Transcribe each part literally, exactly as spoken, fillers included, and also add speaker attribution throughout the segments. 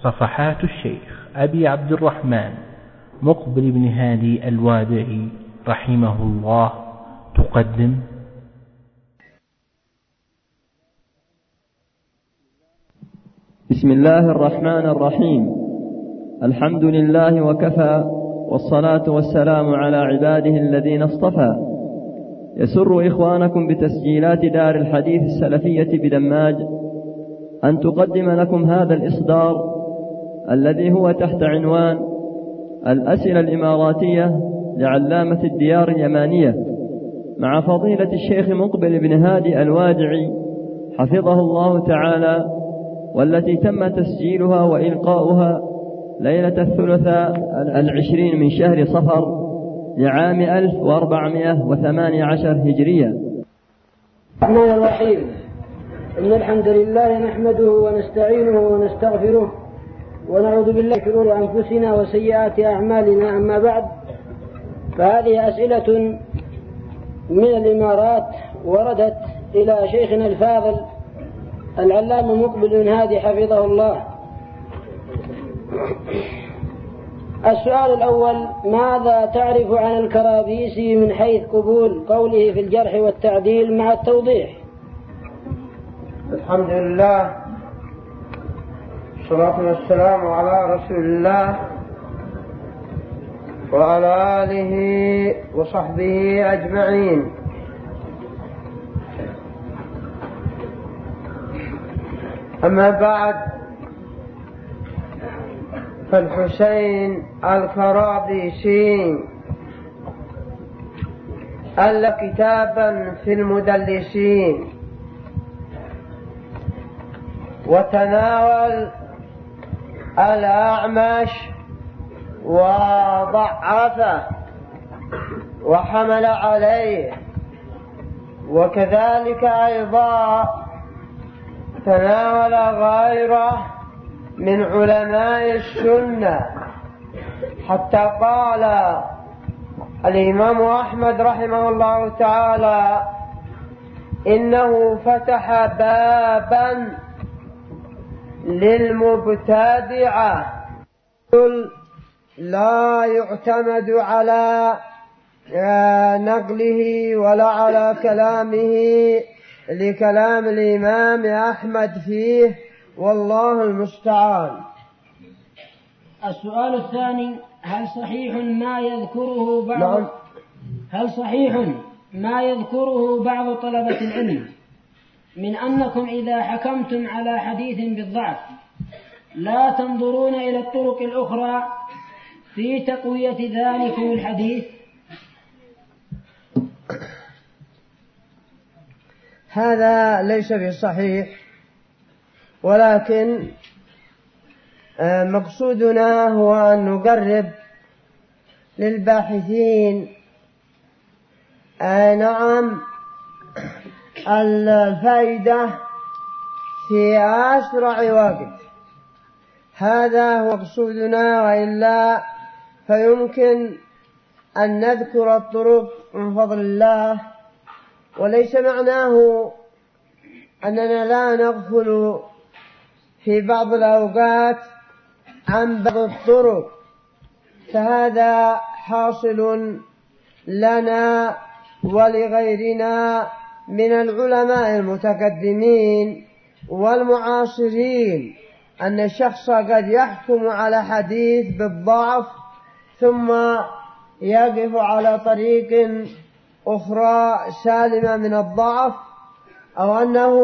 Speaker 1: صفحات الشيخ أبي عبد الرحمن مقبل بن هادي الوادعي رحمه الله تقدم
Speaker 2: بسم الله الرحمن الرحيم. الحمد لله وكفى، والصلاة والسلام على عباده الذين اصطفى. يسر إخوانكم بتسجيلات دار الحديث السلفية بدماج أن تقدم لكم هذا الإصدار الذي هو تحت عنوان الأسئلة الإماراتية لعلامة الديار اليمانية مع فضيلة الشيخ مقبل بن هادي الوادعي حفظه الله تعالى، والتي تم تسجيلها وإلقاؤها ليلة الثلاثاء العشرين من شهر صفر لعام ألف وأربعمائة وثمانية عشر هجرية.
Speaker 3: الرحمن الرحيم. إن الحمد لله نحمده ونستعينه ونستغفره ونعوذ بالله من شرور أنفسنا وسيئات أعمالنا. أما بعد، فهذه أسئلة من الإمارات وردت إلى شيخنا الفاضل العلامة مقبل بن هادي حفظه الله. السؤال الأول: ماذا تعرف عن الكرابيسي من حيث قبول قوله في الجرح والتعديل مع التوضيح؟
Speaker 4: الحمد لله، والصلاة والسلام على رسول الله وعلى آله وصحبه أجمعين. أما بعد، فالحسين الكرابيسي ألف كتابا في المدلسين وتناول الأعمش وضعفه وحمل عليه، وكذلك أيضا تناول غيره من علماء السنة، حتى قال الإمام أحمد رحمه الله تعالى: إنه فتح بابا للمبتدعة لا يعتمد على نقله ولا على كلامه لكلام الإمام أحمد فيه، والله المستعان.
Speaker 3: السؤال الثاني: هل صحيح ما يذكره بعض
Speaker 4: نعم.
Speaker 3: هل صحيح ما يذكره بعض طلبة العلم من أنكم إذا حكمتم على حديث بالضعف لا تنظرون إلى الطرق الأخرى في تقوية ذلك الحديث؟
Speaker 4: هذا ليس بصحيح، ولكن مقصودنا هو أن نقرب للباحثين نعم الفائدة في أسرع وقت. هذا هو مقصودنا، وإلا فيمكن أن نذكر الطرق من فضل الله، وليس معناه أننا لا نغفل في بعض الأوقات عن بعض الطرق، فهذا حاصل لنا ولغيرنا من العلماء المتقدمين والمعاصرين، أن الشخص قد يحكم على حديث بالضعف ثم يقف على طريق أخرى سالمة من الضعف، أو أنه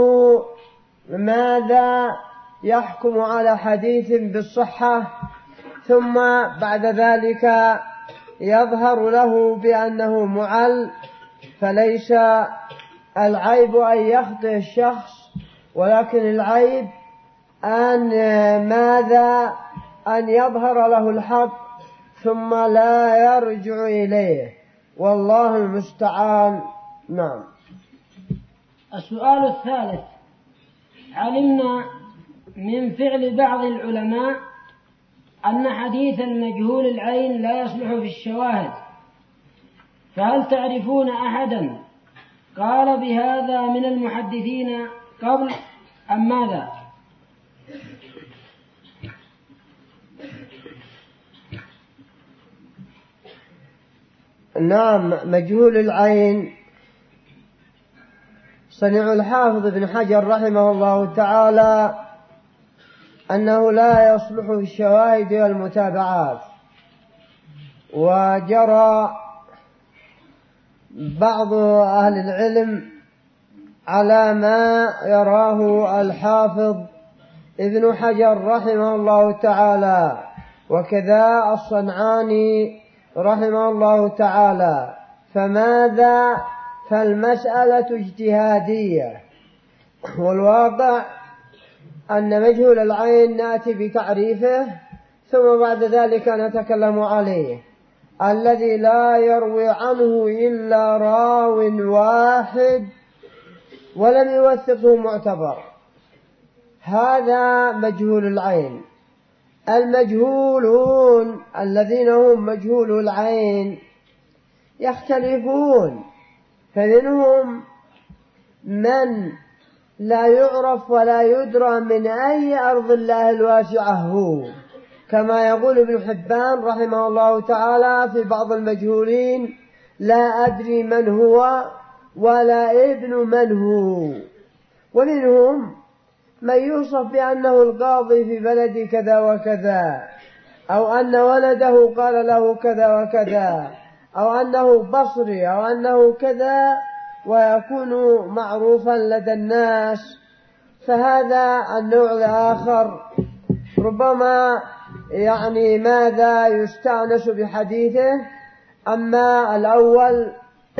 Speaker 4: ماذا يحكم على حديث بالصحة ثم بعد ذلك يظهر له بأنه معل. فليس العيب أن يخطئ الشخص، ولكن العيب أن ماذا أن يظهر له الحق ثم لا يرجع إليه، والله المستعان. نعم.
Speaker 3: السؤال الثالث: علمنا من فعل بعض العلماء أن حديث المجهول العين لا يصلح في الشواهد، فهل تعرفون أحدا قال بهذا من المحدثين قبل أم ماذا؟
Speaker 4: نعم. مجهول العين صنيع الحافظ ابن حجر رحمه الله تعالى أنه لا يصلح في الشواهد والمتابعات، وجرى بعض أهل العلم على ما يراه الحافظ ابن حجر رحمه الله تعالى، وكذا الصنعاني رحمه الله تعالى. فماذا؟ فالمسألة اجتهادية، والواقع أن مجهول العين نأتي بتعريفه ثم بعد ذلك نتكلم عليه. الذي لا يروي عنه إلا راو واحد ولم يوثقه معتبر، هذا مجهول العين. المجهولون الذين هم مجهول العين يختلفون، فمنهم من لا يعرف ولا يدرى من أي أرض الله الواسعة هو، كما يقول ابن حبان رحمه الله تعالى في بعض المجهولين: لا أدري من هو ولا ابن من هو. ومنهم من يوصف بأنه القاضي في بلد كذا وكذا، أو أن ولده قال له كذا وكذا، أو أنه بصري، أو أنه كذا، ويكون معروفا لدى الناس. فهذا النوع الآخر ربما يعني ماذا يستأنس بحديثه. أما الأول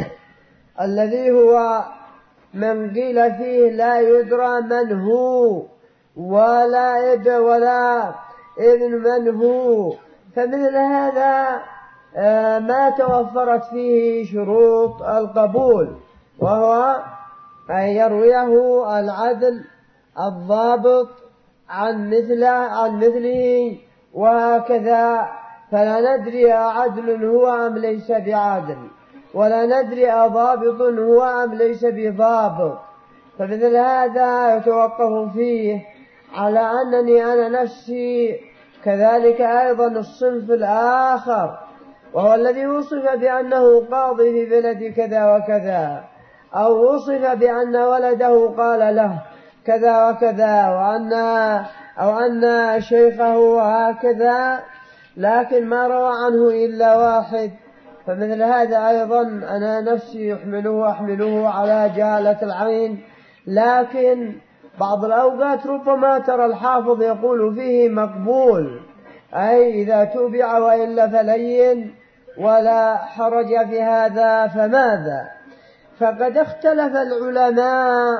Speaker 4: الذي هو من قيل فيه لا يدرى من هو ولا ابن ولا ابن من هو، فمثل هذا ما توفرت فيه شروط القبول، وهو أن يرويه العدل الضابط عن مثله عن مثله وهكذا. فلا ندري أعدل هو أم ليس بعادل، ولا ندري أضابط هو أم ليس بضابط. فمثل هذا يتوقف فيه على أنني أنا نفسي كذلك أيضا الصنف الآخر، وهو الذي وصف بأنه قاضي في بلد كذا وكذا، أو وصف بأن ولده قال له كذا وكذا، وأن أو أن شيخه هكذا، لكن ما روى عنه إلا واحد. فمثل هذا أيضا أنا نفسي يحمله أحمله على جهالة العين. لكن بعض الأوقات ربما ترى الحافظ يقول فيه مقبول، أي إذا توبع وإلا فلين، ولا حرج في هذا. فماذا؟ فقد اختلف العلماء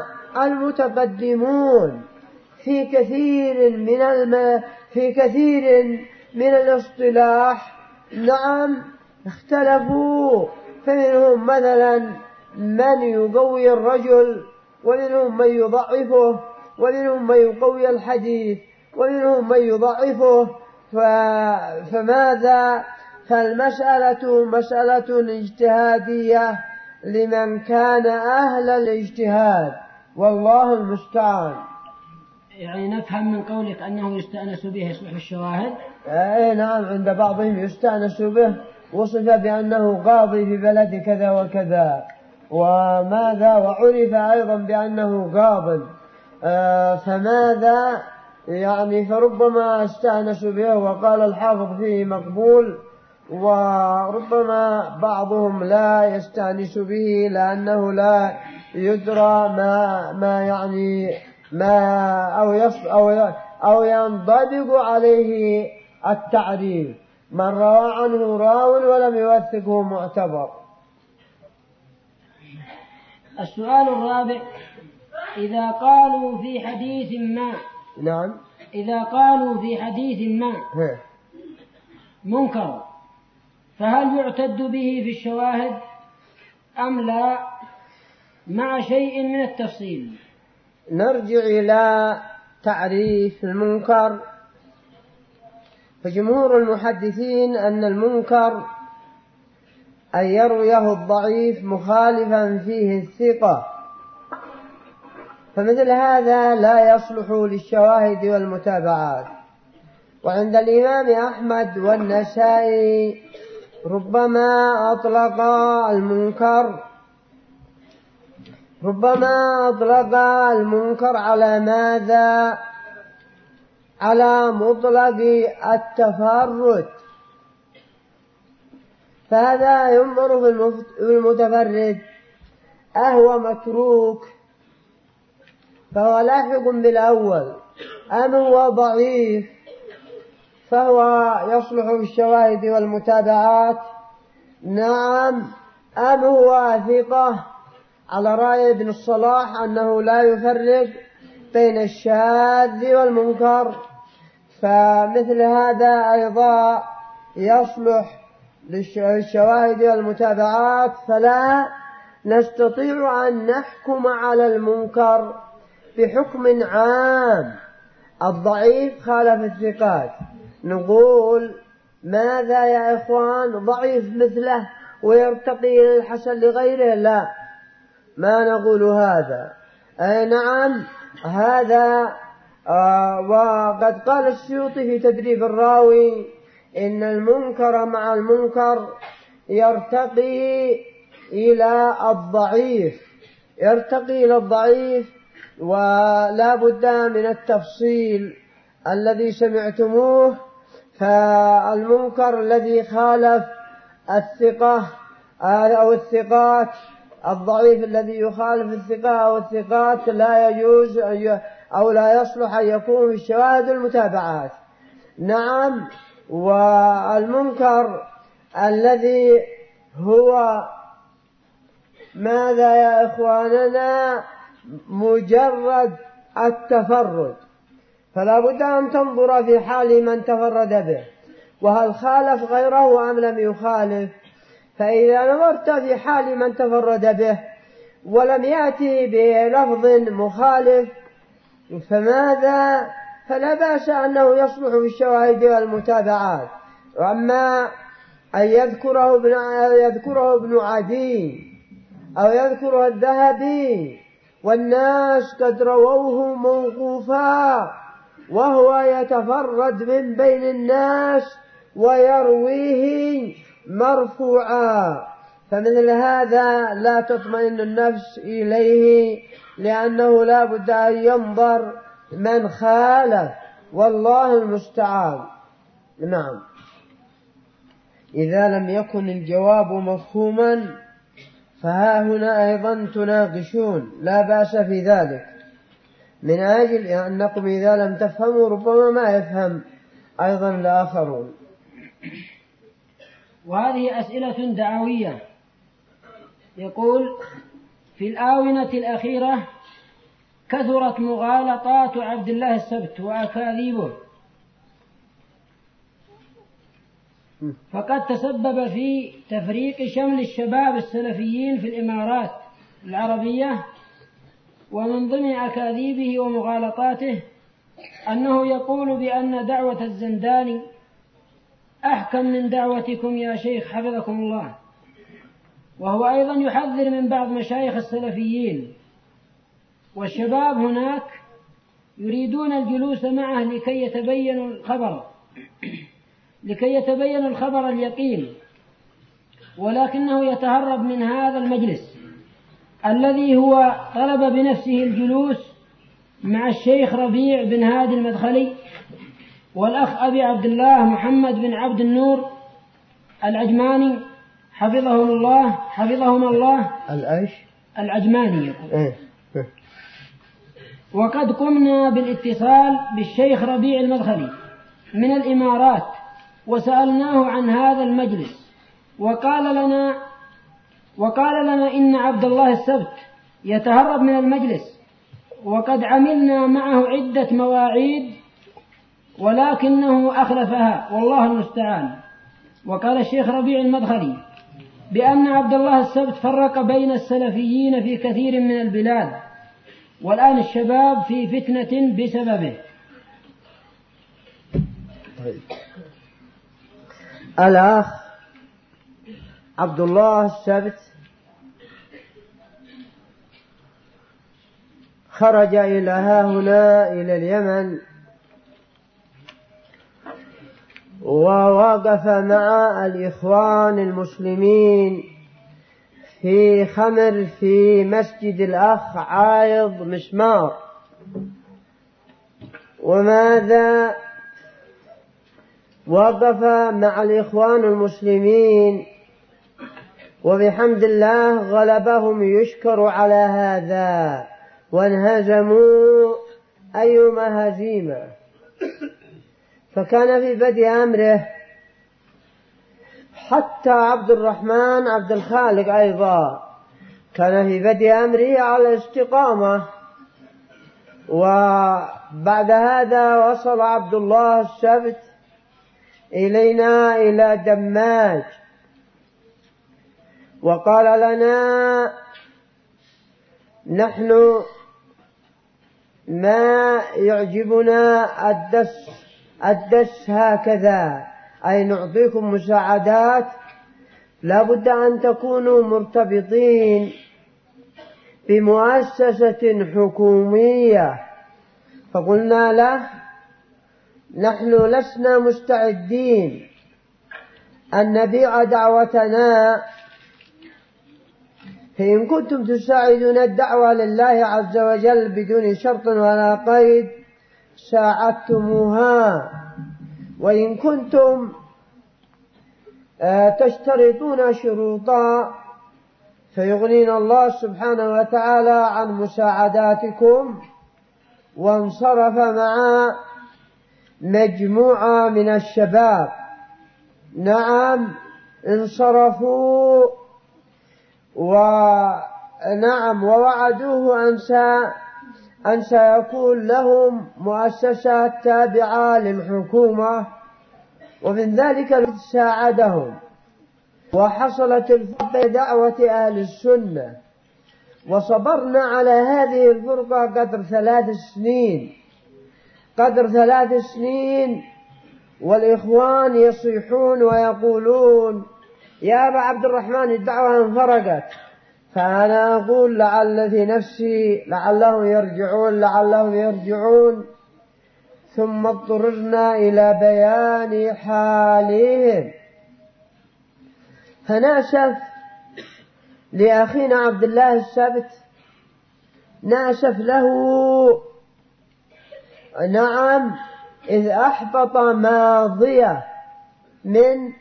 Speaker 4: المتقدمون في كثير من الم... في كثير من الاصطلاح. نعم اختلفوا، فمنهم مثلا من يقوي الرجل، ومنهم من يضعفه، ومنهم من يقوي الحديث، ومنهم من يضعفه. ف... فماذا؟ فالمسألة مسألة اجتهادية لمن كان أهل الاجتهاد، والله المستعان.
Speaker 3: يعني نفهم من قولك أنه يستأنس به يصلح الشواهد؟
Speaker 4: أي نعم، عند بعضهم يستأنس به، وصف بأنه قاضي في بلد كذا وكذا، وماذا وعرف أيضا بأنه قاض. آه فماذا يعني؟ فربما استأنس به وقال الحافظ فيه مقبول، وربما بعضهم لا يستأنس به لأنه لا يدرى ما ما يعني ما أو يص أو أو ينضبط عليه التعريف. من روى عنه راو ولم يوثقه معتبر.
Speaker 3: السؤال الرابع: إذا قالوا في حديث ما
Speaker 4: نعم
Speaker 3: إذا قالوا في حديث ما منكر، فهل يعتد به في الشواهد أم لا، مع شيء من التفصيل؟
Speaker 4: نرجع إلى تعريف المنكر. فجمهور المحدثين أن المنكر أن يرويه الضعيف مخالفا فيه الثقة، فمثل هذا لا يصلح للشواهد والمتابعات. وعند الإمام أحمد والنسائي ربما أطلق المنكر ربما أطلق المنكر على ماذا؟ على مطلق التفرد، فهذا ينظر في المتفرد أهو متروك فهو لاحق بالأول، أم هو ضعيف فهو يصلح بالشواهد والمتابعات؟ نعم. أم هو ثقة على رأي ابن الصلاح أنه لا يفرق بين الشاذ والمنكر، فمثل هذا أيضا يصلح للشواهد والمتابعات، فلا نستطيع أن نحكم على المنكر بحكم عام. الضعيف خالف الثقات، نقول ماذا يا إخوان ضعيف مثله ويرتقي إلى الحسن لغيره؟ لا، ما نقول هذا. أي نعم هذا. آه وقد قال السيوطي في تدريب الراوي إن المنكر مع المنكر يرتقي إلى الضعيف يرتقي إلى الضعيف ولا بد من التفصيل الذي سمعتموه. فالمنكر الذي خالف الثقة أو الثقات، الضعيف الذي يخالف الثقة أو الثقات لا يجوز أو لا يصلح أن يكون في الشواهد والمتابعات. نعم. والمنكر الذي هو ماذا يا إخواننا؟ مجرد التفرد، فلا بد أن تنظر في حال من تفرد به وهل خالف غيره أم لم يخالف. فإذا نظرت في حال من تفرد به ولم يأتي بلفظ مخالف فماذا؟ فلا بأس أنه يصلح بالشواهد والمتابعات. وأما أن يذكره ابن يذكره ابن عدي أو يذكره الذهبي والناس قد رووه موقوفا وهو يتفرد من بين الناس ويرويه مرفوعا، فمثل هذا لا تطمئن النفس إليه، لأنه لا بد أن ينظر من خالف، والله المستعان. نعم. إذا لم يكن الجواب مفهوما فها هنا أيضا تناقشون، لا بأس في ذلك، من أجل أنكم إذا لم تفهموا ربما ما يفهم أيضا الآخرون.
Speaker 3: وهذه أسئلة دعوية. يقول: في الآونة الأخيرة كثرت مغالطات عبد الله السبت وأكاذيبه، فقد تسبب في تفريق شمل الشباب السلفيين في الإمارات العربية. ومن ضمن أكاذيبه ومغالطاته أنه يقول بأن دعوة الزنداني أحكم من دعوتكم يا شيخ حفظكم الله، وهو أيضا يحذر من بعض مشايخ السلفيين، والشباب هناك يريدون الجلوس معه لكي يتبين الخبر لكي يتبين الخبر اليقين، ولكنه يتهرب من هذا المجلس الذي هو طلب بنفسه الجلوس مع الشيخ ربيع بن هادي المدخلي والأخ أبي عبد الله محمد بن عبد النور العجماني حفظهم الله حفظهم الله
Speaker 4: الأيش
Speaker 3: العجماني يقول.
Speaker 4: إيه.
Speaker 3: وقد قمنا بالاتصال بالشيخ ربيع المدخلي من الإمارات وسألناه عن هذا المجلس، وقال لنا وقال لنا إن عبد الله السبت يتهرب من المجلس، وقد عملنا معه عدة مواعيد ولكنه أخلفها، والله المستعان. وقال الشيخ ربيع المدخلي بأن عبد الله السبت فرق بين السلفيين في كثير من البلاد، والآن الشباب في فتنة بسببه.
Speaker 4: الأخ عبد الله السبت خرج إلى ها هنا إلى اليمن ووقف مع الإخوان المسلمين في خمر في مسجد الأخ عايض مشمار. وماذا وقف مع الإخوان المسلمين، وبحمد الله غلبهم يشكر على هذا، وانهزموا أيما هزيمة. فكان في بدء أمره حتى عبد الرحمن عبد الخالق أيضا كان في بدء أمره على استقامة. وبعد هذا وصل عبد الله السبت إلينا إلى دماج، وقال لنا: نحن ما يعجبنا الدس الدس هكذا، أي نعطيكم مساعدات لا بد أن تكونوا مرتبطين بمؤسسة حكومية. فقلنا له: نحن لسنا مستعدين أن نبيع دعوتنا، فإن كنتم تساعدون الدعوة لله عز وجل بدون شرط ولا قيد ساعدتموها، وإن كنتم تشترطون شروطا فيغنينا الله سبحانه وتعالى عن مساعداتكم. وانصرف مع مجموعة من الشباب، نعم انصرفوا، ونعم ووعدوه أن سيكون لهم مؤسسات تابعة للحكومة، ومن ذلك ساعدهم. وحصلت الفرقة دعوة أهل السنة، وصبرنا على هذه الفرقة قدر ثلاث سنين قدر ثلاث سنين والإخوان يصيحون ويقولون: يا أبا عبد الرحمن الدعوة انفرقت. فأنا أقول: لعل في نفسي لعلهم يرجعون لعلهم يرجعون ثم اضطررنا إلى بيان حالهم. فنأسف لأخينا عبد الله السبت، نأسف له، نعم، إذ أحبط ماضية من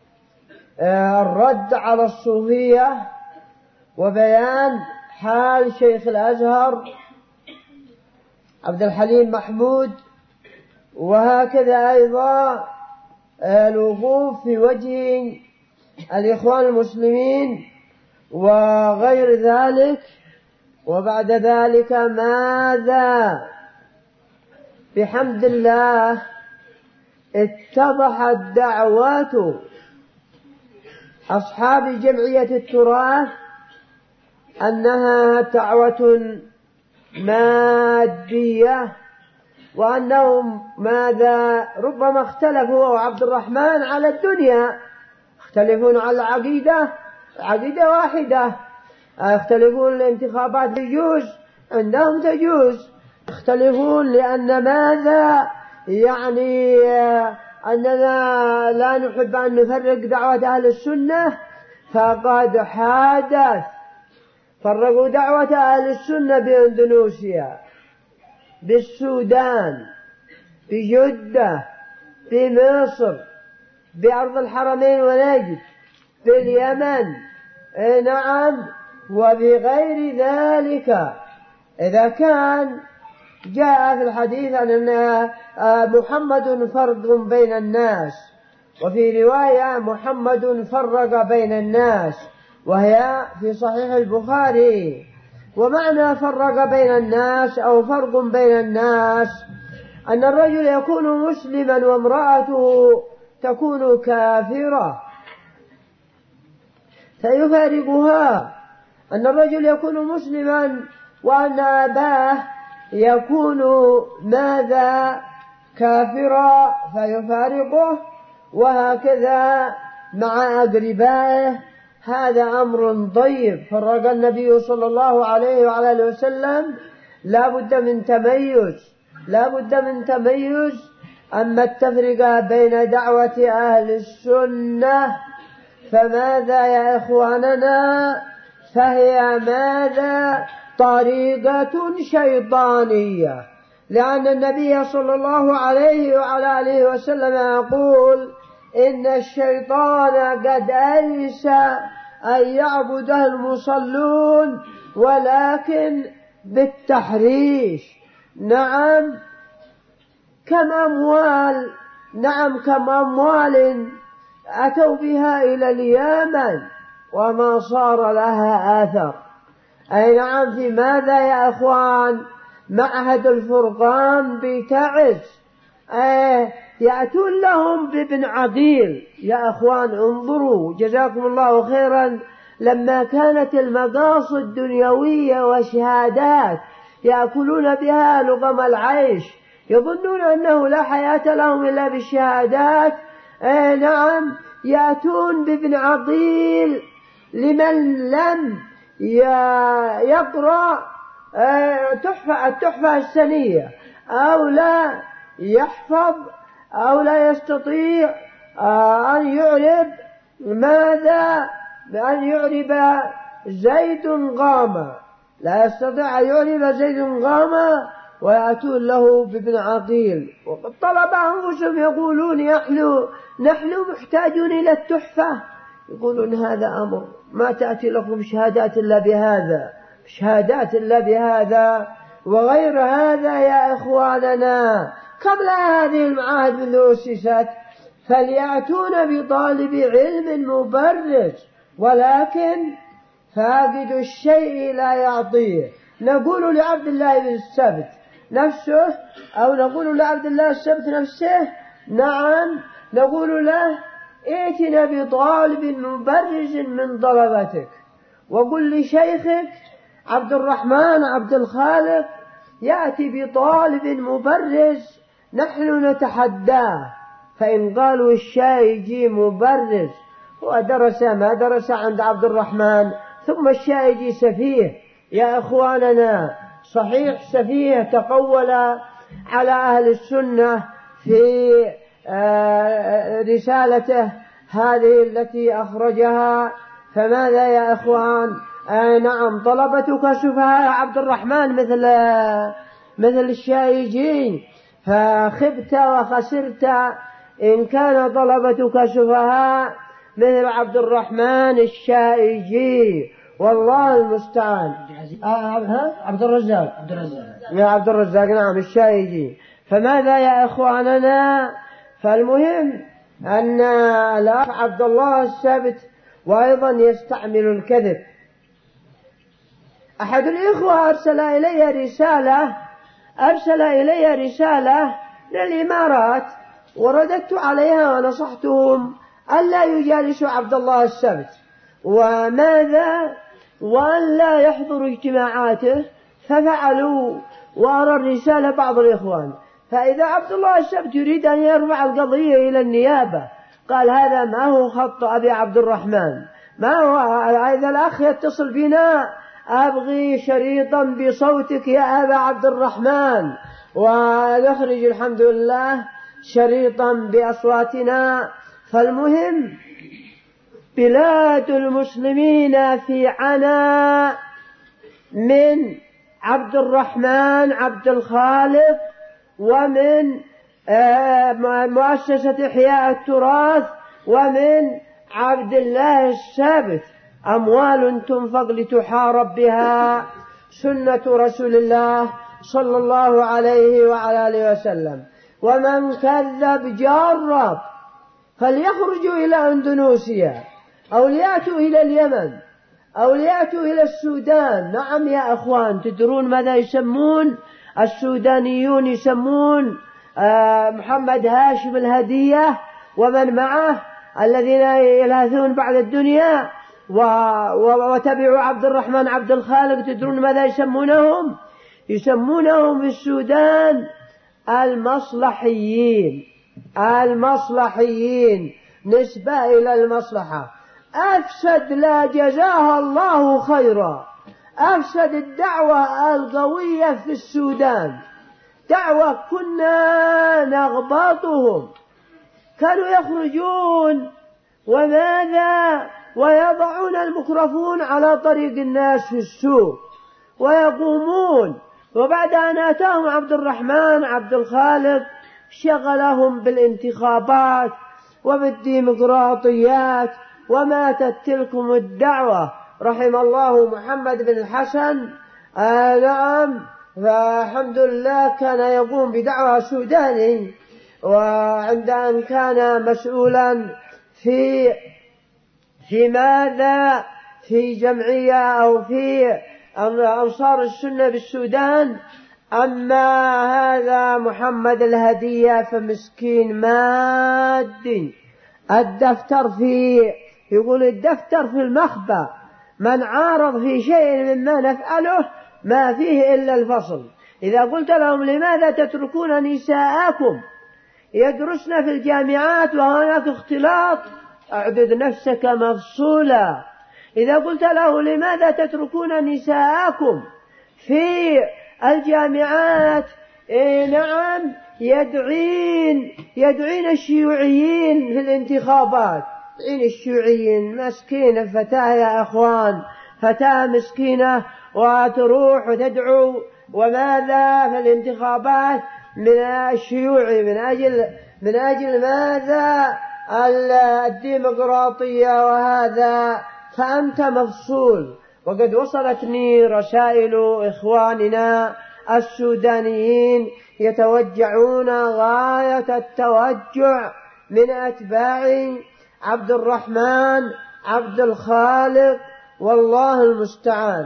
Speaker 4: الرد على الصوفية وبيان حال شيخ الأزهر عبد الحليم محمود، وهكذا أيضا الوقوف في وجه الإخوان المسلمين وغير ذلك. وبعد ذلك ماذا؟ بحمد الله اتضحت دعوات أصحاب جمعية التراث أنها دعوة مادية، وأنهم ماذا ربما اختلفوا وعبد الرحمن على الدنيا، يختلفون على العقيدة، عقيدة واحدة، يختلفون الانتخابات تجوز عندهم تجوز، يختلفون لأن ماذا يعني أننا لا نحب أن نفرق دعوة أهل السنة، فقد حادث فرقوا دعوة أهل السنة بإندونيسيا، بالسودان، بجدة، بمصر، بأرض الحرمين ونجد، باليمن، نعم، وبغير ذلك. إذا كان جاء في الحديث أن محمد فرق بين الناس، وفي رواية محمد فرق بين الناس، وهي في صحيح البخاري. ومعنى فرق بين الناس أو فرق بين الناس أن الرجل يكون مسلما وامرأته تكون كافرة فيفارقها، أن الرجل يكون مسلما وأن أباه يكون ماذا كافرا فيفارقه، وهكذا مع أقربائه. هذا أمر ضيق. فرق النبي صلى الله عليه وعلى آله وسلم لا بد من تميز لا بد من تميز أما التفرقة بين دعوة أهل السنة فماذا يا إخواننا؟ فهي ماذا؟ طريقة شيطانية، لأن النبي صلى الله عليه وعلى آله وسلم يقول إن الشيطان قد أيس أن يعبده المصلون ولكن بالتحريش. نعم كم أموال نعم كم أموال أتوا بها إلى اليمن وما صار لها آثر. أي نعم. في ماذا يا أخوان؟ معهد الفرقان بتعز، أي يأتون لهم بابن عقيل. يا أخوان انظروا جزاكم الله خيرا، لما كانت المقاصد دنيوية وشهادات يأكلون بها لقم العيش، يظنون أنه لا حياة لهم إلا بالشهادات. أي نعم يأتون بابن عقيل لمن لم يقرأ تحفة التحفة السنية أو لا يحفظ أو لا يستطيع أن يعرب ماذا بأن يعرب زيد قام، لا يستطيع أن يعرب زيد قام، ويأتون له بابن عقيل. وقد طلب أنفسهم يقولون نحن نحن محتاجون إلى التحفة، يقولون هذا أمر ما تأتي لكم شهادات إلا بهذا، شهادات إلا بهذا وغير هذا. يا إخواننا قبل هذه المعاهد من أسست فليأتون بطالب علم مبرز، ولكن فاقد الشيء لا يعطيه. نقول لعبد الله بن السبت نفسه أو نقول لعبد الله السبت نفسه نعم نقول له ائتنا بطالب مبرز من طلبتك، وقل لشيخك عبد الرحمن عبد الخالق يأتي بطالب مبرز نحن نتحداه، فإن قالوا الشايجي مبرز ودرس ما درس عند عبد الرحمن ثم الشايجي سفيه. يا إخواننا صحيح سفيه تقول على أهل السنة في رسالته هذه التي أخرجها، فماذا يا إخوان؟ آه نعم طلبتك سفهاء عبد الرحمن مثل مثل الشايجين، فخبت وخسرت إن كان طلبتك سفهاء مثل عبد الرحمن الشايجي، والله المستعان. آه عبد الرزاق عبد الرزاق يا عبد الرزاق نعم الشايجي. فماذا يا إخواننا؟ فالمهم أن الأخ عبد الله السبت وأيضا يستعمل الكذب. أحد الإخوة أرسل إلي رسالة أرسل إلي رسالة للإمارات، ورددت عليها ونصحتهم ألا يجالسوا عبد الله السبت وماذا وأن لا يحضروا اجتماعاته، ففعلوا. وأرى الرسالة بعض الإخوان، فإذا عبد الله السبت يريد أن يرفع القضية إلى النيابة قال هذا ما هو خط أبي عبد الرحمن، ما هو. إذا الأخ يتصل بنا أبغي شريطا بصوتك يا أبا عبد الرحمن، ونخرج الحمد لله شريطا بأصواتنا. فالمهم بلاد المسلمين في عناء من عبد الرحمن عبد الخالق ومن مؤسسة إحياء التراث ومن عبد الله السبت، أموال تنفق لتحارب بها سنة رسول الله صلى الله عليه وعلى آله وسلم. ومن كذب جرب، فليخرجوا إلى أندونيسيا أو ليأتوا إلى اليمن أو ليأتوا إلى السودان. نعم يا أخوان، تدرون ماذا يسمون السودانيون؟ يسمون محمد هاشم الهدية ومن معه الذين يلهثون بعد الدنيا وتبعوا عبد الرحمن عبد الخالق. تدرون ماذا يسمونهم؟ يسمونهم في السودان المصلحيين. المصلحيين نسبة إلى المصلحة. أفسد لا جزاها الله خيرا، أفسد الدعوة القوية في السودان، الدعوة كنا نغبطهم، كانوا يخرجون وماذا ويضعون الميكروفون على طريق الناس في السوق ويقومون، وبعد أن أتاهم عبد الرحمن عبد الخالق شغلهم بالانتخابات وبالديمقراطيات وماتت تلكم الدعوة. رحم الله محمد بن الحسن. آه نعم، فالحمد لله كان يقوم بدعوة سوداني، وعند أن كان مسؤولا في في ماذا في جمعية أو في أنصار السنة بالسودان. أما هذا محمد الهدية فمسكين مادي، الدفتر في يقول الدفتر في المخبأ، من عارض في شيء مما نفعله ما فيه إلا الفصل. إذا قلت لهم لماذا تتركون نساءكم يدرسن في الجامعات وهناك اختلاط، أعدد نفسك مفصولا. إذا قلت له لماذا تتركون نساءكم في الجامعات، إيه نعم يدعين يدعين الشيوعيين في الانتخابات، يدعين الشيوعيين. مسكينة فتاة يا أخوان، فتاة مسكينة وتروح وتدعو وماذا في الانتخابات من الشيوعي من أجل من أجل ماذا الديمقراطية وهذا، فأنت مفصول. وقد وصلتني رسائل إخواننا السودانيين يتوجعون غاية التوجع من أتباع عبد الرحمن عبد الخالق، والله المستعان.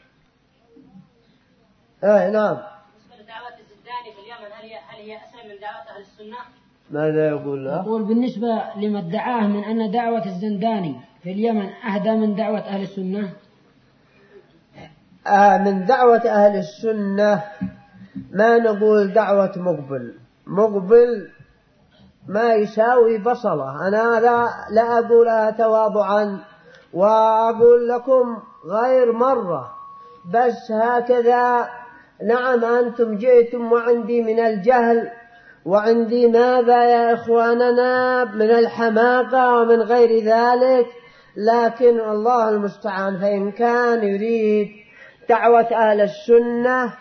Speaker 4: آه نعم.
Speaker 5: دعوة الزنداني في اليمن هل هي هل هي أسلم من دعوة أهل السنة؟
Speaker 4: ماذا يقول له؟
Speaker 3: يقول بالنسبة لما ادعاه من أن دعوة الزنداني في اليمن أهدى من دعوة أهل السنة.
Speaker 4: آه من دعوة أهل السنة ما نقول دعوة مقبل. مقبل ما يساوي بصلة. أنا لا, لا أقولها تواضعا، وأقول لكم غير مرة بس هكذا. نعم أنتم جئتم وعندي من الجهل وعندي ماذا يا إخواننا من الحماقة ومن غير ذلك، لكن الله المستعان. فإن كان يريد دعوة أهل السنة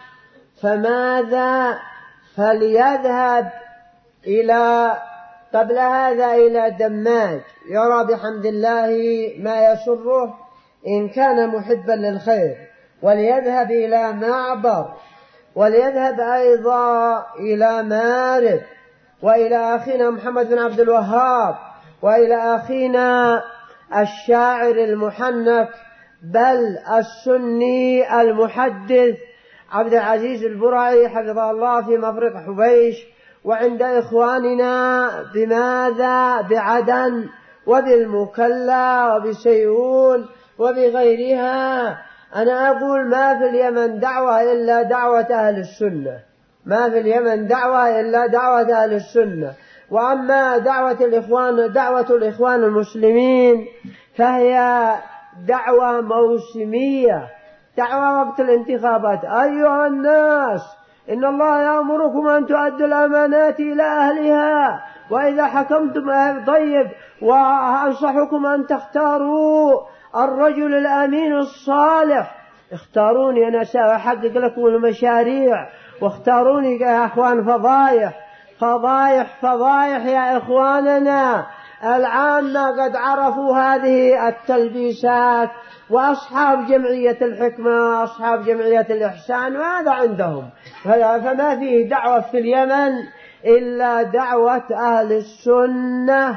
Speaker 4: فماذا فليذهب إلى قبل هذا إلى دماج، يرى بحمد الله ما يسره إن كان محبا للخير، وليذهب إلى معبر، وليذهب أيضا إلى مارب، وإلى أخينا محمد بن عبد الوهاب، وإلى أخينا الشاعر المحنك بل السني المحدث عبد العزيز البرعي حفظه الله في مفرق حبيش، وعند إخواننا بماذا بعدن وبالمكلا وبسيئون وبغيرها. أنا أقول ما في اليمن دعوة إلا دعوة أهل السنة، ما في اليمن دعوة إلا دعوة أهل السنة. وأما دعوة الإخوان دعوة الإخوان المسلمين فهي دعوة موسمية، دعوة وقت الانتخابات. أيها الناس إن الله يأمركم أن تؤدوا الأمانات إلى أهلها وإذا حكمتم أهل طيب، وأنصحكم أن تختاروا الرجل الأمين الصالح. اختاروني أنا سأحقق لكم المشاريع، واختاروني يا أخوان. فضايح فضايح فضايح يا إخواننا العامة قد عرفوا هذه التلبيسات، وأصحاب جمعية الحكمة أصحاب جمعية الإحسان وهذا عندهم. فما فيه دعوة في اليمن إلا دعوة أهل السنة.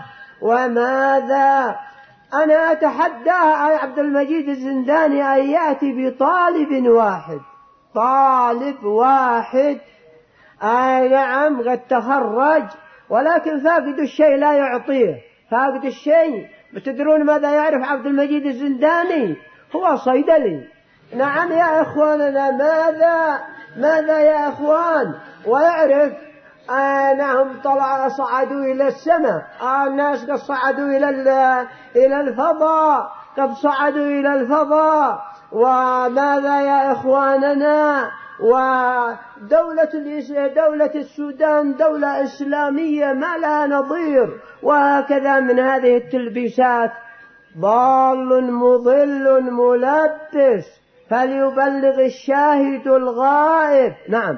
Speaker 4: وماذا أنا أتحدى عبد المجيد الزنداني أن يأتي بطالب واحد، طالب واحد أي نعم قد تخرج ولكن فاقد الشيء لا يعطيه، فاقد الشيء. بتدرون ماذا يعرف عبد المجيد الزنداني؟ هو صيدلي. نعم يا إخواننا، ماذا ماذا يا إخوان؟ ويعرف أنهم طلع صعدوا إلى السماء، الناس قد صعدوا إلى إلى الفضاء، قد صعدوا إلى الفضاء. وماذا يا إخواننا؟ ودولة دولة السودان دولة إسلامية ما لها نظير، وهكذا من هذه التلبيسات ضال مضل ملبس فليبلغ الشاهد الغائب. نعم.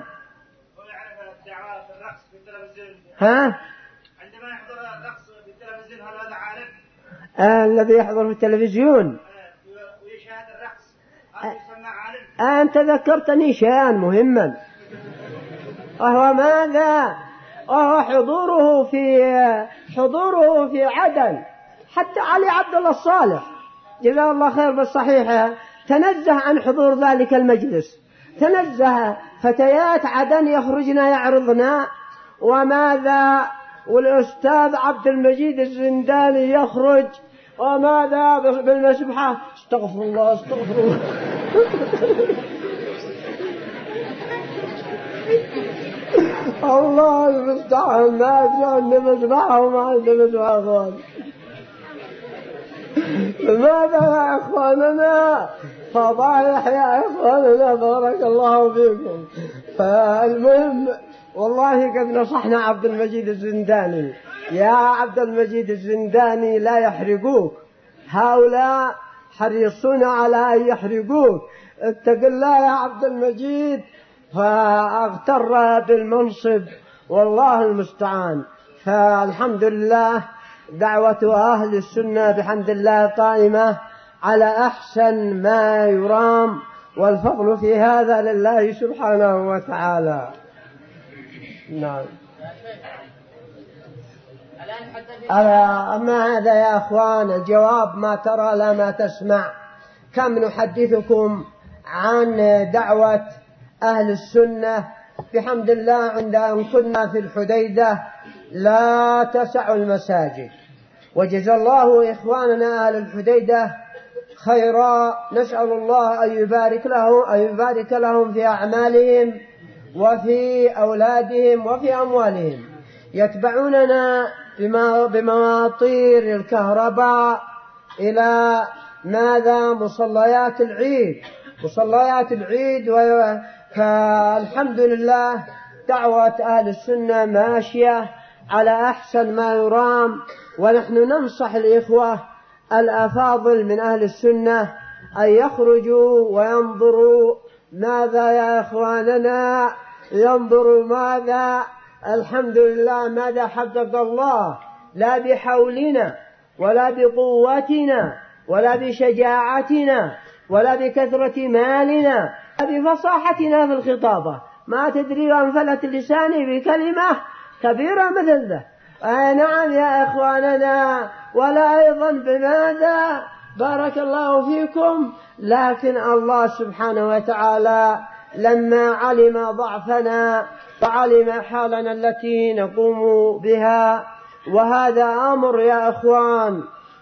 Speaker 4: ها؟
Speaker 6: عندما يحضر الرقص في التلفزيون هل هذا عالم؟
Speaker 4: آه الذي يحضر في التلفزيون
Speaker 6: ويشاهد الرقص هل يسمى عالم؟
Speaker 4: أنت ذكرتني شيئا مهما، وهو ماذا؟ وهو حضوره في حضوره في عدن. حتى علي عبد الله الصالح جزاه الله خير بالصحيحة تنزه عن حضور ذلك المجلس، تنزه. فتيات عدن يخرجن يعرضن وماذا، والأستاذ عبد المجيد الزنداني يخرج وماذا بالمسبحة استغفر الله استغفر الله. الله المستعان، ما أدري عن مسبحة وما عندي مسبحة خالص. ماذا يا إخواننا؟ فضايح يا إخواننا بارك الله فيكم. فالمهم والله قد نصحنا عبد المجيد الزنداني، يا عبد المجيد الزنداني لا يحرقوك، هؤلاء حريصون على أن يحرقوك، اتق الله يا عبد المجيد. فاغتر بالمنصب والله المستعان. فالحمد لله دعوة أهل السنة بحمد الله قائمة على أحسن ما يرام، والفضل في هذا لله سبحانه وتعالى. نعم. أما هذا يا أخوان الجواب ما ترى لا ما تسمع. كم نحدثكم عن دعوة أهل السنة بحمد الله عند أن كنا في الحديدة لا تسع المساجد، وجزا الله إخواننا أهل الحديدة خيرا. نسأل الله أن يبارك لهم أن يبارك لهم في أعمالهم وفي أولادهم وفي أموالهم. يتبعوننا بمواطير الكهرباء إلى ماذا؟ مصليات العيد، مصليات العيد. فالحمد لله دعوة أهل السنة ماشية على أحسن ما يرام، ونحن ننصح الإخوة الأفاضل من أهل السنة أن يخرجوا وينظروا ماذا يا إخواننا، ينظروا ماذا الحمد لله ماذا حقق الله، لا بحولنا ولا بقوتنا ولا بشجاعتنا ولا بكثرة مالنا، بفصاحتنا في الخطابة. ما تدري أن فلت لساني بكلمة كبيرة مثل ذا. آه نعم يا إخواننا. ولا أيضا بماذا؟ بارك الله فيكم. لكن الله سبحانه وتعالى لما علم ضعفنا وعلم حالنا التي نقوم بها، وهذا أمر يا أخوان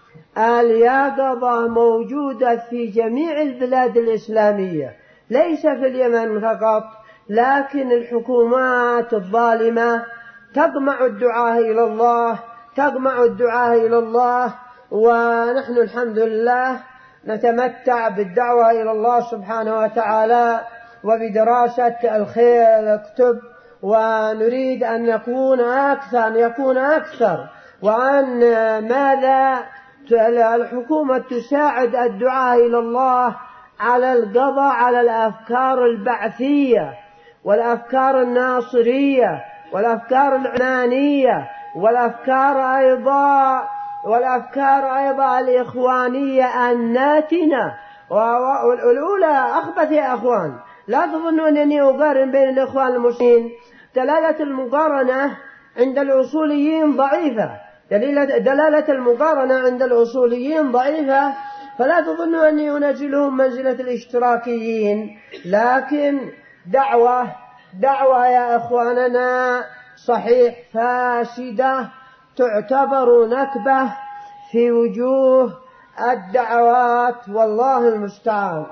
Speaker 4: اليقظة موجودة في جميع البلاد الإسلامية، ليس في اليمن فقط، لكن الحكومات الظالمة تجمع الدعاة إلى الله، تجمع الدعاة إلى الله. ونحن الحمد لله نتمتع بالدعوة إلى الله سبحانه وتعالى وبدراسة الخير الكتب، ونريد أن نكون أكثر أن يكون أكثر وأن ماذا الحكومة تساعد الدعاة إلى الله على القضاء على الأفكار البعثية والأفكار الناصرية والأفكار العلمانية والأفكار أيضا والأفكار أيضا الإخوانية الناتنة. والأولى أخبث يا أخوان، لا تظنوا أنني أقارن بين الإخوان المسلمين. دلالة المقارنة عند الأصوليين ضعيفة، دلالة المقارنة عند الأصوليين ضعيفة، فلا تظنوا أني أنزلهم منزلة الاشتراكيين. لكن دعوة دعوة يا أخواننا صحيح فاسدة، تعتبر نكبة في وجوه الدعوات، والله المستعان.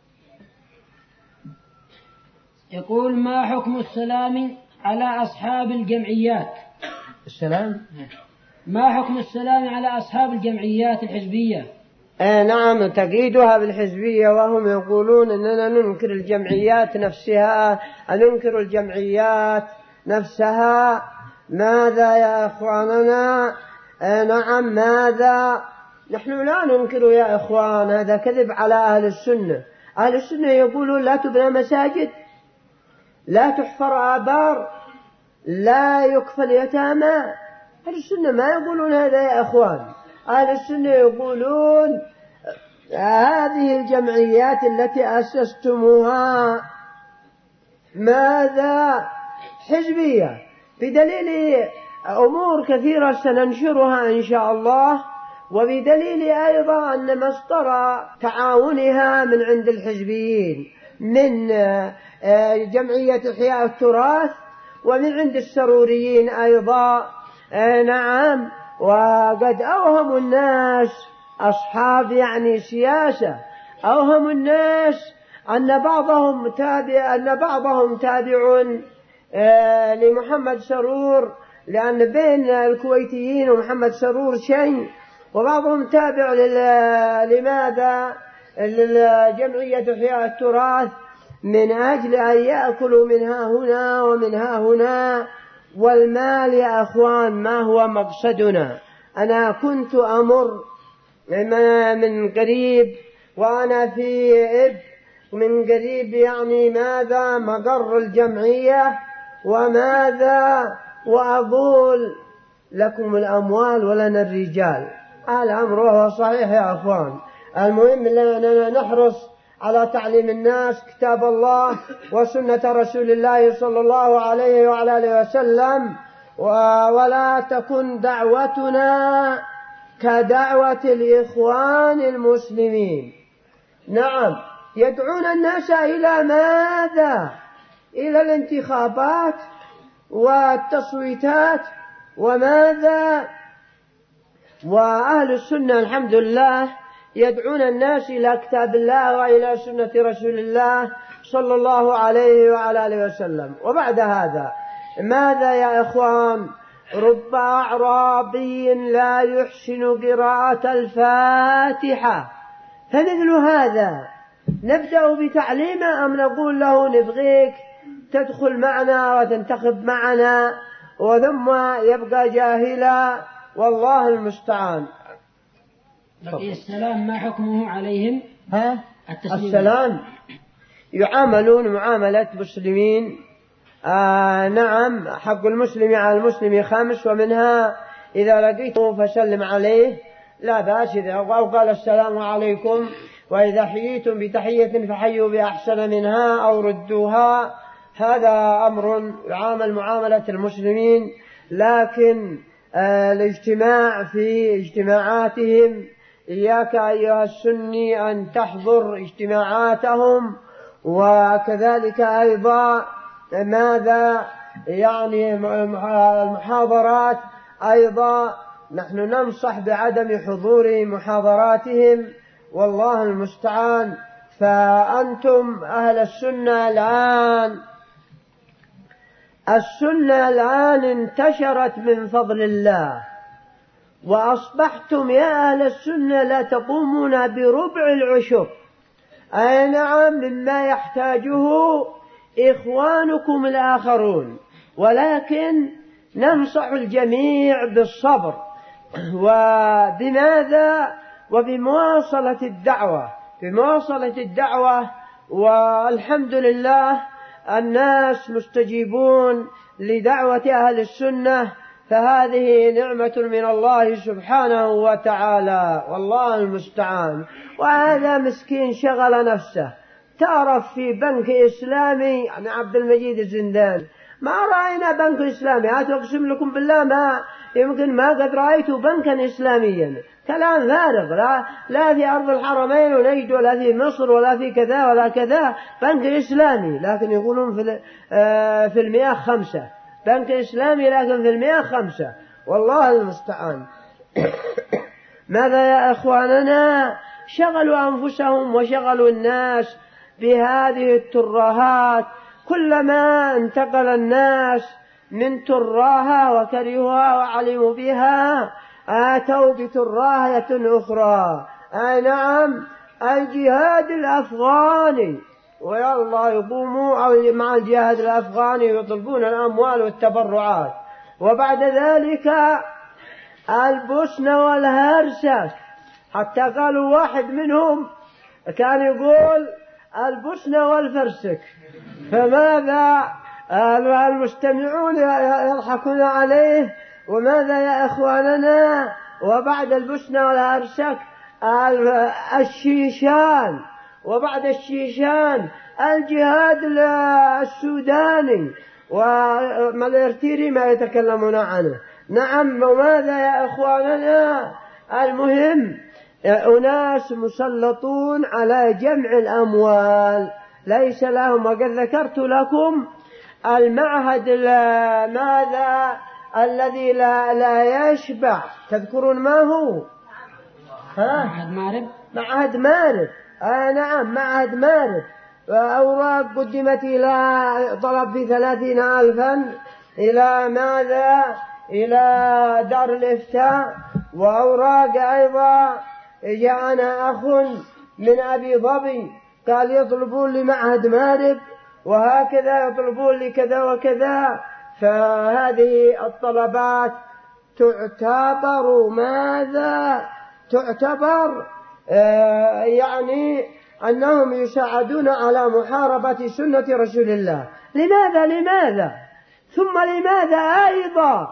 Speaker 3: يقول: ما حكم السلام على أصحاب الجمعيات؟
Speaker 4: السلام
Speaker 3: ما حكم السلام على أصحاب الجمعيات الحزبية
Speaker 4: آه نعم تقييدها بالحزبية، وهم يقولون أننا ننكر الجمعيات نفسها، ننكر الجمعيات نفسها. ماذا يا إخواننا؟ آه نعم ماذا؟ نحن لا ننكر يا إخوان، هذا كذب على أهل السنة. أهل السنة يقولون لا تبنى مساجد، لا تحفر آبار، لا يكفل يتامى. أهل السنة ما يقولون هذا يا إخوان. أهل السنة يقولون هذه الجمعيات التي أسستموها ماذا؟ حزبية، بدليل أمور كثيرة سننشرها إن شاء الله، وبدليل أيضا أن مصدر تعاونها من عند الحزبيين، من جمعية إحياء التراث، ومن عند السروريين أيضا. نعم، وقد أوهموا الناس أصحاب يعني سياسة، أوهموا الناس أن بعضهم تابع أن بعضهم تابع لمحمد سرور، لأن بين الكويتيين ومحمد سرور شيء، وبعضهم تابع لماذا؟ للجمعية إحياء التراث، من أجل أن يأكلوا منها هنا ومنها هنا. والمال يا أخوان ما هو مقصدنا. أنا كنت أمر من قريب وأنا في إب من قريب يعني ماذا؟ مقر الجمعية وماذا؟ وأقول لكم الأموال ولنا الرجال. الأمر وهو صحيح يا أخوان. المهم أننا نحرص على تعليم الناس كتاب الله وسنة رسول الله صلى الله عليه وعلى آله وسلم، ولا تكن دعوتنا كدعوة الإخوان المسلمين. نعم، يدعون الناس إلى ماذا؟ إلى الانتخابات والتصويتات وماذا؟ وأهل السنة الحمد لله يدعون الناس إلى كتاب الله وإلى سنة رسول الله صلى الله عليه وعلى آله وسلم. وبعد هذا ماذا يا إخوان؟ رب أعرابي لا يحسن قراءة الفاتحة، فمثل هذا نبدأ بتعليمه أم نقول له نبغيك تدخل معنا وتنتخب معنا وثم يبقى جاهلا؟ والله المستعان.
Speaker 3: بقي السلام ما حكمه عليهم؟
Speaker 4: ها؟ السلام يعاملون معاملة مسلمين. آه نعم، حق المسلم على المسلم خمس، ومنها إذا لقيته فسلم عليه لا بأس، أو قال السلام عليكم، وإذا حييتم بتحية فحيوا بأحسن منها أو ردوها. هذا أمر يعامل معاملة المسلمين. لكن آه الاجتماع في اجتماعاتهم، إياك أيها السني أن تحضر اجتماعاتهم. وكذلك أيضا ماذا يعني المحاضرات أيضا نحن ننصح بعدم حضور محاضراتهم، والله المستعان. فأنتم أهل السنة الآن السنة الآن انتشرت من فضل الله، وأصبحتم يا أهل السنة لا تقومون بربع العشر، أي نعم، مما يحتاجه إخوانكم الآخرون. ولكن ننصح الجميع بالصبر وبماذا؟ وبمواصلة الدعوة بمواصلة الدعوة والحمد لله الناس مستجيبون لدعوة أهل السنة، فهذه نعمة من الله سبحانه وتعالى، والله المستعان. وهذا مسكين شغل نفسه، تعرف في بنك إسلامي يعني عبد المجيد الزنداني، ما رأينا بنك إسلامي، أقسم لكم بالله ما يمكن ما قد رأيت بنكا إسلاميا. كلام فارغ، لا, لا في أرض الحرمين ونجد، ولا في مصر، ولا في كذا ولا كذا، بنك إسلامي لكن يقولون في, في المئة خمسة، بنك إسلامي لكن في المئة خمسة، والله المستعان. ماذا يا إخواننا؟ شغلوا أنفسهم وشغلوا الناس بهذه الترهات. كلما انتقل الناس من تراها وكرهوها وعلموا بها آتوا بتراهية أخرى. أي نعم الجهاد الأفغاني، ويلا يقوموا مع الجهاد الأفغاني يطلبون الأموال والتبرعات. وبعد ذلك البوسنة والهرسك، حتى قالوا واحد منهم كان يقول البوسنة والفرسك، فماذا المستمعون يضحكون عليه؟ وماذا يا إخواننا؟ وبعد البوسنة والهرسك الشيشان، وبعد الشيشان الجهاد السوداني وما الارتيري ما يتكلمون عنه. نعم. وماذا يا إخواننا؟ المهم أناس مسلطون على جمع الأموال ليس لهم. وقد ذكرت لكم المعهد ماذا الذي لا, لا يشبع، تذكرون ما هو؟ ها؟
Speaker 3: معهد مارب.
Speaker 4: معهد مارب. آه نعم معهد مارب. أوراق قدمت إلى طلب في ثلاثين ألفا إلى ماذا؟ إلى دار الإفتاء. وأوراق أيضا جاءنا أخ من أبي ظبي قال يطلبون لمعهد مارب، وهكذا يطلبون لكذا وكذا. فهذه الطلبات تعتبر ماذا؟ تعتبر آه يعني أنهم يساعدون على محاربة سنة رسول الله. لماذا؟ لماذا؟ ثم لماذا أيضا؟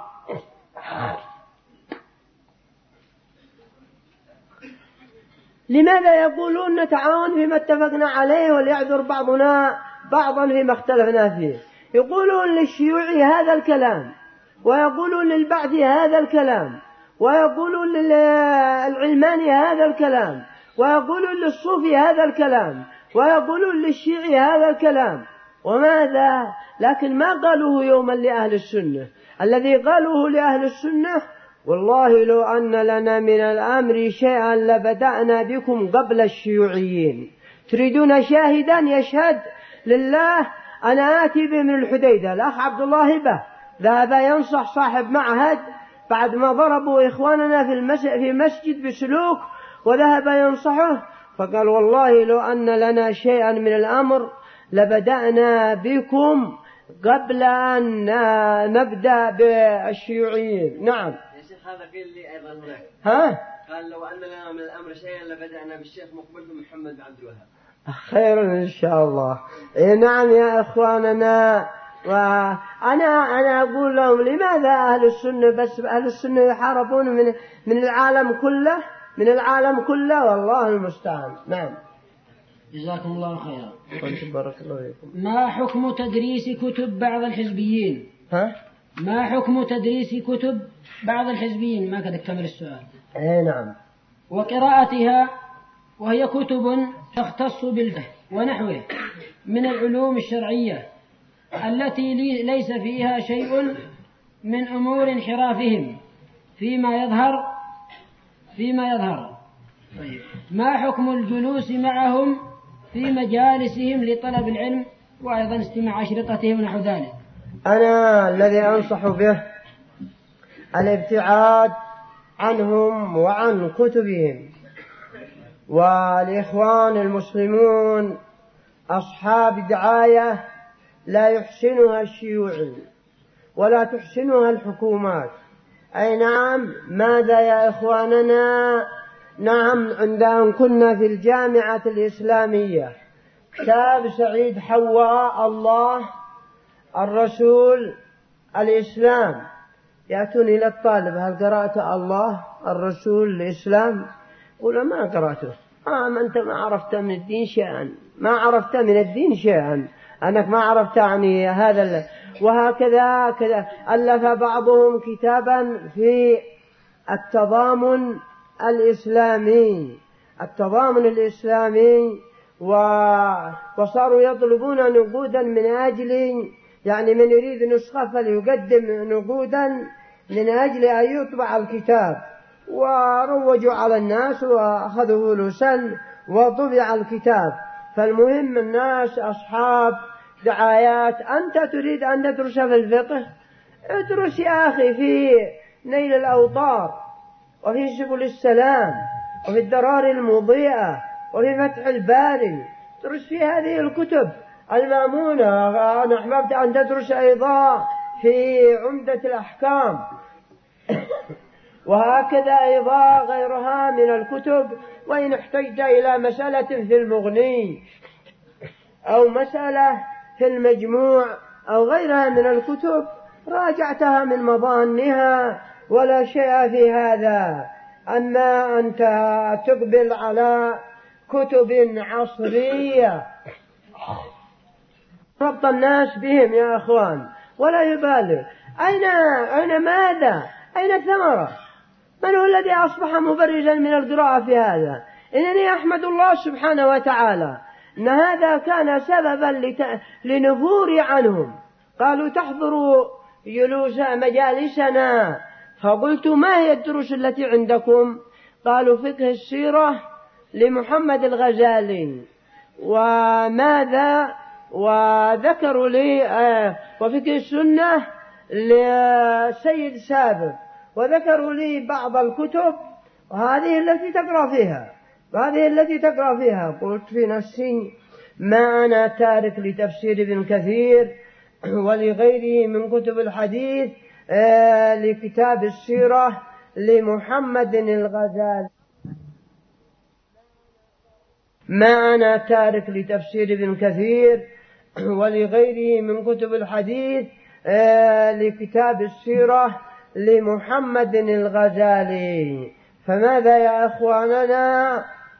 Speaker 4: لماذا يقولون نتعاون فيما اتفقنا عليه وليعذر بعضنا بعضا فيما اختلفنا فيه؟ يقولون للشيوعي هذا الكلام، ويقولون للبعثي هذا الكلام، ويقولون للعلماني هذا الكلام، ويقولون للصوفي هذا الكلام، ويقولون للشيعي هذا الكلام. وماذا؟ لكن ما قالوه يوما لأهل السنة. الذي قالوه لأهل السنة والله لو أن لنا من الأمر شيئا لبدأنا بكم قبل الشيوعيين. تريدون شاهدا يشهد لله؟ أنا آتي به من الحديدة. الأخ عبد الله به ذهب ينصح صاحب معهد بعد ما ضربوا إخواننا في في مسجد بسلوك، وذهب ينصحه فقال والله لو أن لنا شيئا من الأمر لبدأنا بكم قبل أن نبدأ بالشيوعيين. نعم
Speaker 7: يا شيخ هذا قيل لي أيضا هناك.
Speaker 4: ها؟
Speaker 7: قال لو أن لنا من الأمر شيئا لبدأنا بالشيخ مقبل بن محمد بن عبد الوهاب.
Speaker 4: خير إن شاء الله. إيه نعم يا إخواننا. وأنا أنا أقول لهم لماذا أهل السنة بس أهل السنة يحاربون من من العالم كله من العالم كله والله المستعان. نعم.
Speaker 3: جزاكم الله خيرا.
Speaker 4: بارك الله فيكم.
Speaker 3: ما حكم تدريس كتب بعض الحزبيين؟
Speaker 4: ها؟
Speaker 3: ما حكم تدريس كتب بعض الحزبيين؟ ما كده كمل السؤال.
Speaker 4: إيه نعم.
Speaker 3: وقراءتها وهي كتب تختص بالفقه ونحوه من العلوم الشرعية التي ليس فيها شيء من أمور انحرافهم فيما يظهر فيما يظهر طيب. ما حكم الجلوس معهم في مجالسهم لطلب العلم وأيضا استماع أشرطتهم ونحو ذلك؟
Speaker 4: أنا الذي أنصح به الابتعاد عنهم وعن كتبهم. والإخوان المسلمون أصحاب دعاية لا يحسنها الشيوعي ولا تحسنها الحكومات. أي نعم. ماذا يا إخواننا؟ نعم عندما كنا في الجامعة الإسلامية كتاب سعيد حواء الله الرسول الإسلام يأتون إلى الطالب هل قرأت الله الرسول الإسلام؟ قل ما قرأته. آه ما أنت ما عرفت من الدين شيئا ما عرفت من الدين شيئا أنك ما عرفت يعني هذا. وهكذا كذا ألف بعضهم كتابا في التضامن الإسلامي التضامن الإسلامي وصاروا يطلبون نقودا من أجل يعني من يريد نسخة فليقدم نقودا من أجل أن يطبع الكتاب. وروجوا على الناس وأخذوا فلوسا وطبع الكتاب. فالمهم الناس أصحاب دعايات. أنت تريد أن تدرس في الفقه ادرس يا أخي في نيل الأوطار وفي سبل السلام وفي الدرار المضيئة وفي فتح الباري، تدرس في هذه الكتب المأمونة. أنا أحببت أن تدرس أيضا في عمدة الأحكام، وهكذا أيضا غيرها من الكتب. وإن احتجت إلى مسألة في المغني أو مسألة في المجموع أو غيرها من الكتب راجعتها من مظانها ولا شيء في هذا. أما أنت تقبل على كتب عصرية ربط الناس بهم يا أخوان ولا يبالغ. أين أين ماذا؟ أين الثمرة؟ من هو الذي أصبح مبرزا من القراءة في هذا؟ إنني أحمد الله سبحانه وتعالى أن هذا كان سببا لت... لنفور عنهم. قالوا تحضروا جلوس مجالسنا، فقلت ما هي الدروس التي عندكم؟ قالوا فقه السيرة لمحمد الغزالي، وماذا وذكروا لي آه وفقه السنة لسيد سابق، وذكروا لي بعض الكتب، وهذه التي تقرأ فيها وهذه التي تقرأ فيها. قلت في نفسي ما أنا تارك لتفسير ابن كثير ولغيره من كتب الحديث آه لكتاب السيرة لمحمد الغزالي، ما أنا تارك لتفسير ابن كثير ولغيره من كتب الحديث آه لكتاب السيرة لمحمد الغزالي. فماذا يا أخواننا؟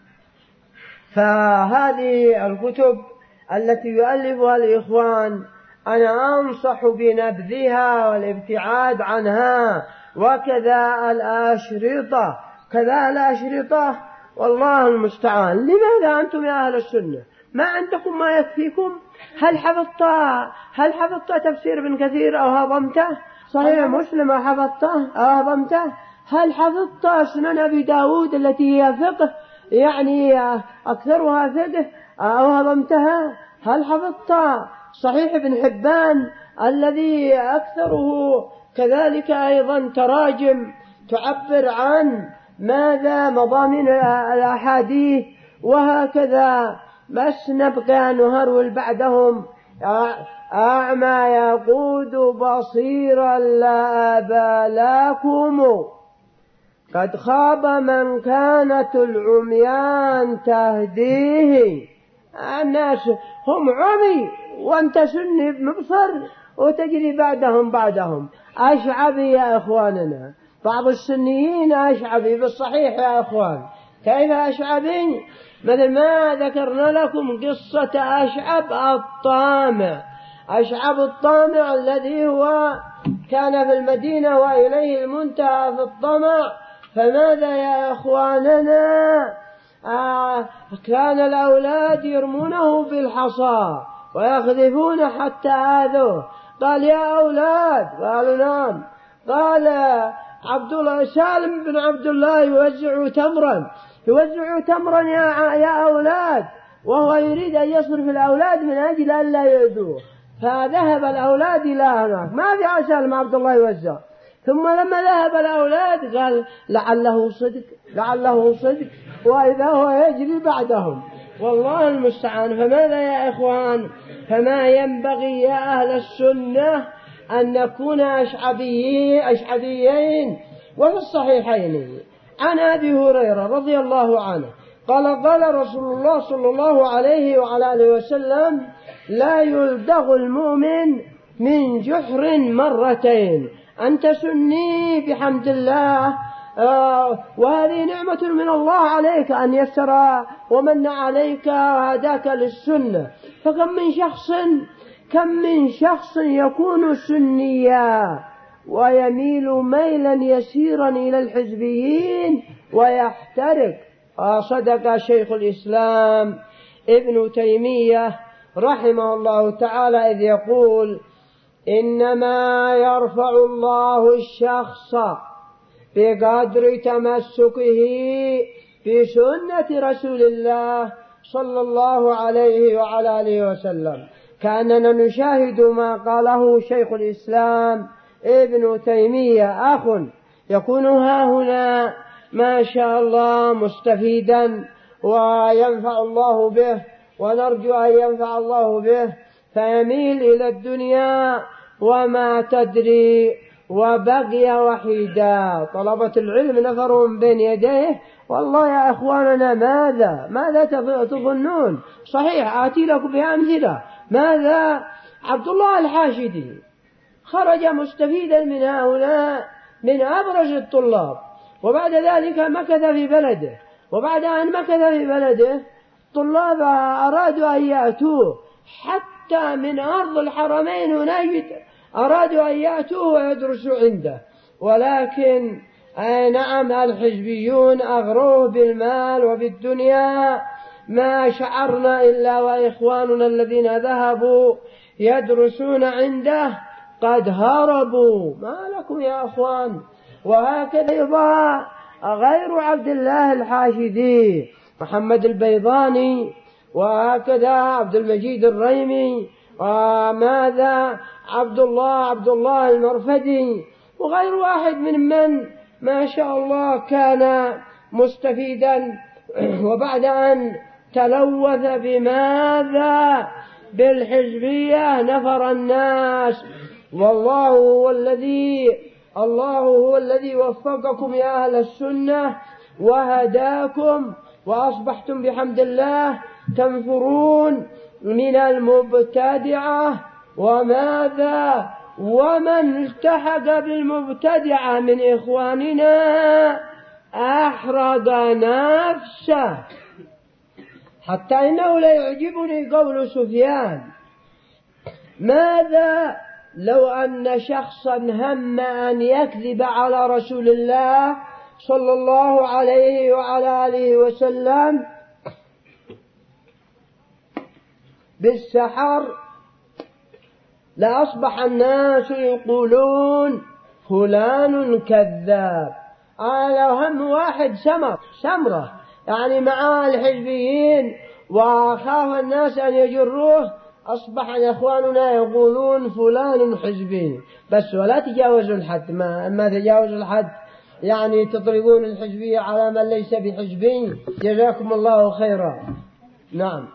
Speaker 4: فهذه الكتب التي يؤلفها الإخوان أنا أنصح بنبذها والابتعاد عنها، وكذا الأشرطة كذا الأشرطة والله المستعان. لماذا أنتم يا أهل السنة ما عندكم ما يكفيكم؟ هل حفظت هل حفظت تفسير ابن كثير أو هضمته؟ صحيح مسلم أو حفظته أو هضمته؟ هل حفظت سنن أبي داود التي هي فقه يعني أكثرها فقه أو هضمتها؟ هل حفظت صحيح ابن حبان الذي أكثره كذلك أيضا تراجم تعبر عن ماذا مضامين الأحاديث؟ وهكذا بس نبقى نهرول بعدهم أعمى يقود بصيرا لا أبالاكم، قد خاب من كانت العميان تهديه. الناس هم عمي وانت سني مبصر وتجري بعدهم بعدهم. أشعبي يا أخواننا، بعض السنيين أشعبي بالصحيح يا أخوان. كيف أشعبي؟ مثل ما ذكرنا لكم قصة أشعب الطامع. أشعب الطامع الذي هو كان في المدينة وإليه المنتهى في الطمع. فماذا يا أخواننا؟ آه كان الأولاد يرمونه بالحصى ويخذفون حتى آذوه. قال يا أولاد، قالوا نعم. قال عبد الله سالم بن عبد الله يوزع تمرا يوزع تمرا يا يا أولاد، وهو يريد أن يصرف الأولاد من أجل أن لا يؤذوه. فذهب الأولاد إلى هناك، ما في سالم عبد الله يوزع. ثم لما ذهب الأولاد قال لعله صدق لعله صدق، وإذا هو يجري بعدهم. والله المستعان. فماذا يا إخوان؟ فما ينبغي يا أهل السنة أن نكون أشعبيين أشعبيين. وفي الصحيحين عن أبي هريرة رضي الله عنه قال قال رسول الله صلى الله عليه وعلى آله وسلم لا يلدغ المؤمن من جحر مرتين. أنت سني بحمد الله، آه وهذه نعمة من الله عليك أن يسر ومن عليك وهداك للسنة. فكم من شخص كم من شخص يكون سنيا ويميل ميلا يسيرا إلى الحزبيين ويحترق. صدق شيخ الإسلام ابن تيمية رحمه الله تعالى إذ يقول إنما يرفع الله الشخص بقدر تمسكه بسنة رسول الله صلى الله عليه وعلى آله وسلم. كأننا نشاهد ما قاله شيخ الإسلام ابن تيمية. أخ يكون ها هنا ما شاء الله مستفيدا وينفع الله به، ونرجو أن ينفع الله به، فيميل إلى الدنيا وما تدري وبقي وحيدا. طلبة العلم نفرهم بين يديه. والله يا أخواننا ماذا ماذا تظنون؟ صحيح آتي لكم بأمثلة. ماذا؟ عبد الله الحاشدي خرج مستفيدا من هؤلاء من أبرز الطلاب، وبعد ذلك مكث في بلده، وبعد أن مكث في بلده طلاب أرادوا أن يأتوه حتى من أرض الحرمين هناك، أرادوا أن يأتوه ويدرسوا عنده، ولكن أي نعم الحزبيون أغروه بالمال وبالدنيا. ما شعرنا إلا وإخواننا الذين ذهبوا يدرسون عنده قد هربوا. ما لكم يا أخوان؟ وهكذا أيضا غير عبد الله الحاشدي محمد البيضاني، وهكذا عبد المجيد الريمي، وماذا عبد الله عبد الله المرفدي، وغير واحد من من ما شاء الله كان مستفيدا، وبعد أن تلوث بماذا؟ بالحزبية نفر الناس. والله هو الذي الله هو الذي وفقكم يا أهل السنة وهداكم، وأصبحتم بحمد الله تنفرون من المبتدعة. وماذا؟ ومن التحق بالمبتدعة من إخواننا أحرق نفسه. حتى إنه لا يعجبني قول سفيان: ماذا لو أن شخصا هم أن يكذب على رسول الله صلى الله عليه وعلى آله وسلم بالسحر، لأصبح الناس يقولون فلان كذاب. على هم واحد سمر سمرة يعني مع الحزبيين، وخاف الناس أن يجروه، أصبح إخواننا يقولون فلان حزبي بس، ولا تجاوزوا الحد. ما أما تجاوزوا الحد يعني تطلقون الحزبية على من ليس بحزبي. جزاكم الله خيرا. نعم.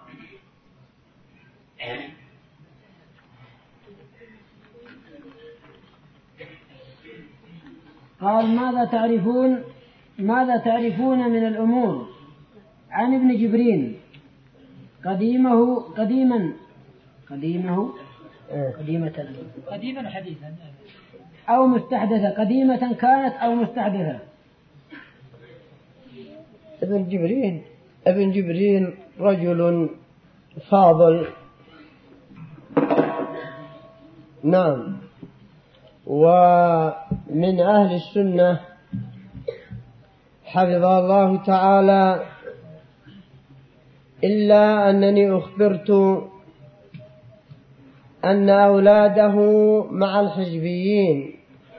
Speaker 3: قال: ماذا تعرفون ماذا تعرفون من الأمور عن ابن جبرين قديمه قديما قديمه قديمة
Speaker 5: قديما حديثا
Speaker 3: أو مستحدثة، قديمة كانت أو مستحدثة.
Speaker 4: ابن جبرين ابن جبرين رجل فاضل، نعم، ومن أهل السنة حفظه الله تعالى، إلا أنني أخبرت أن أولاده مع الحزبيين،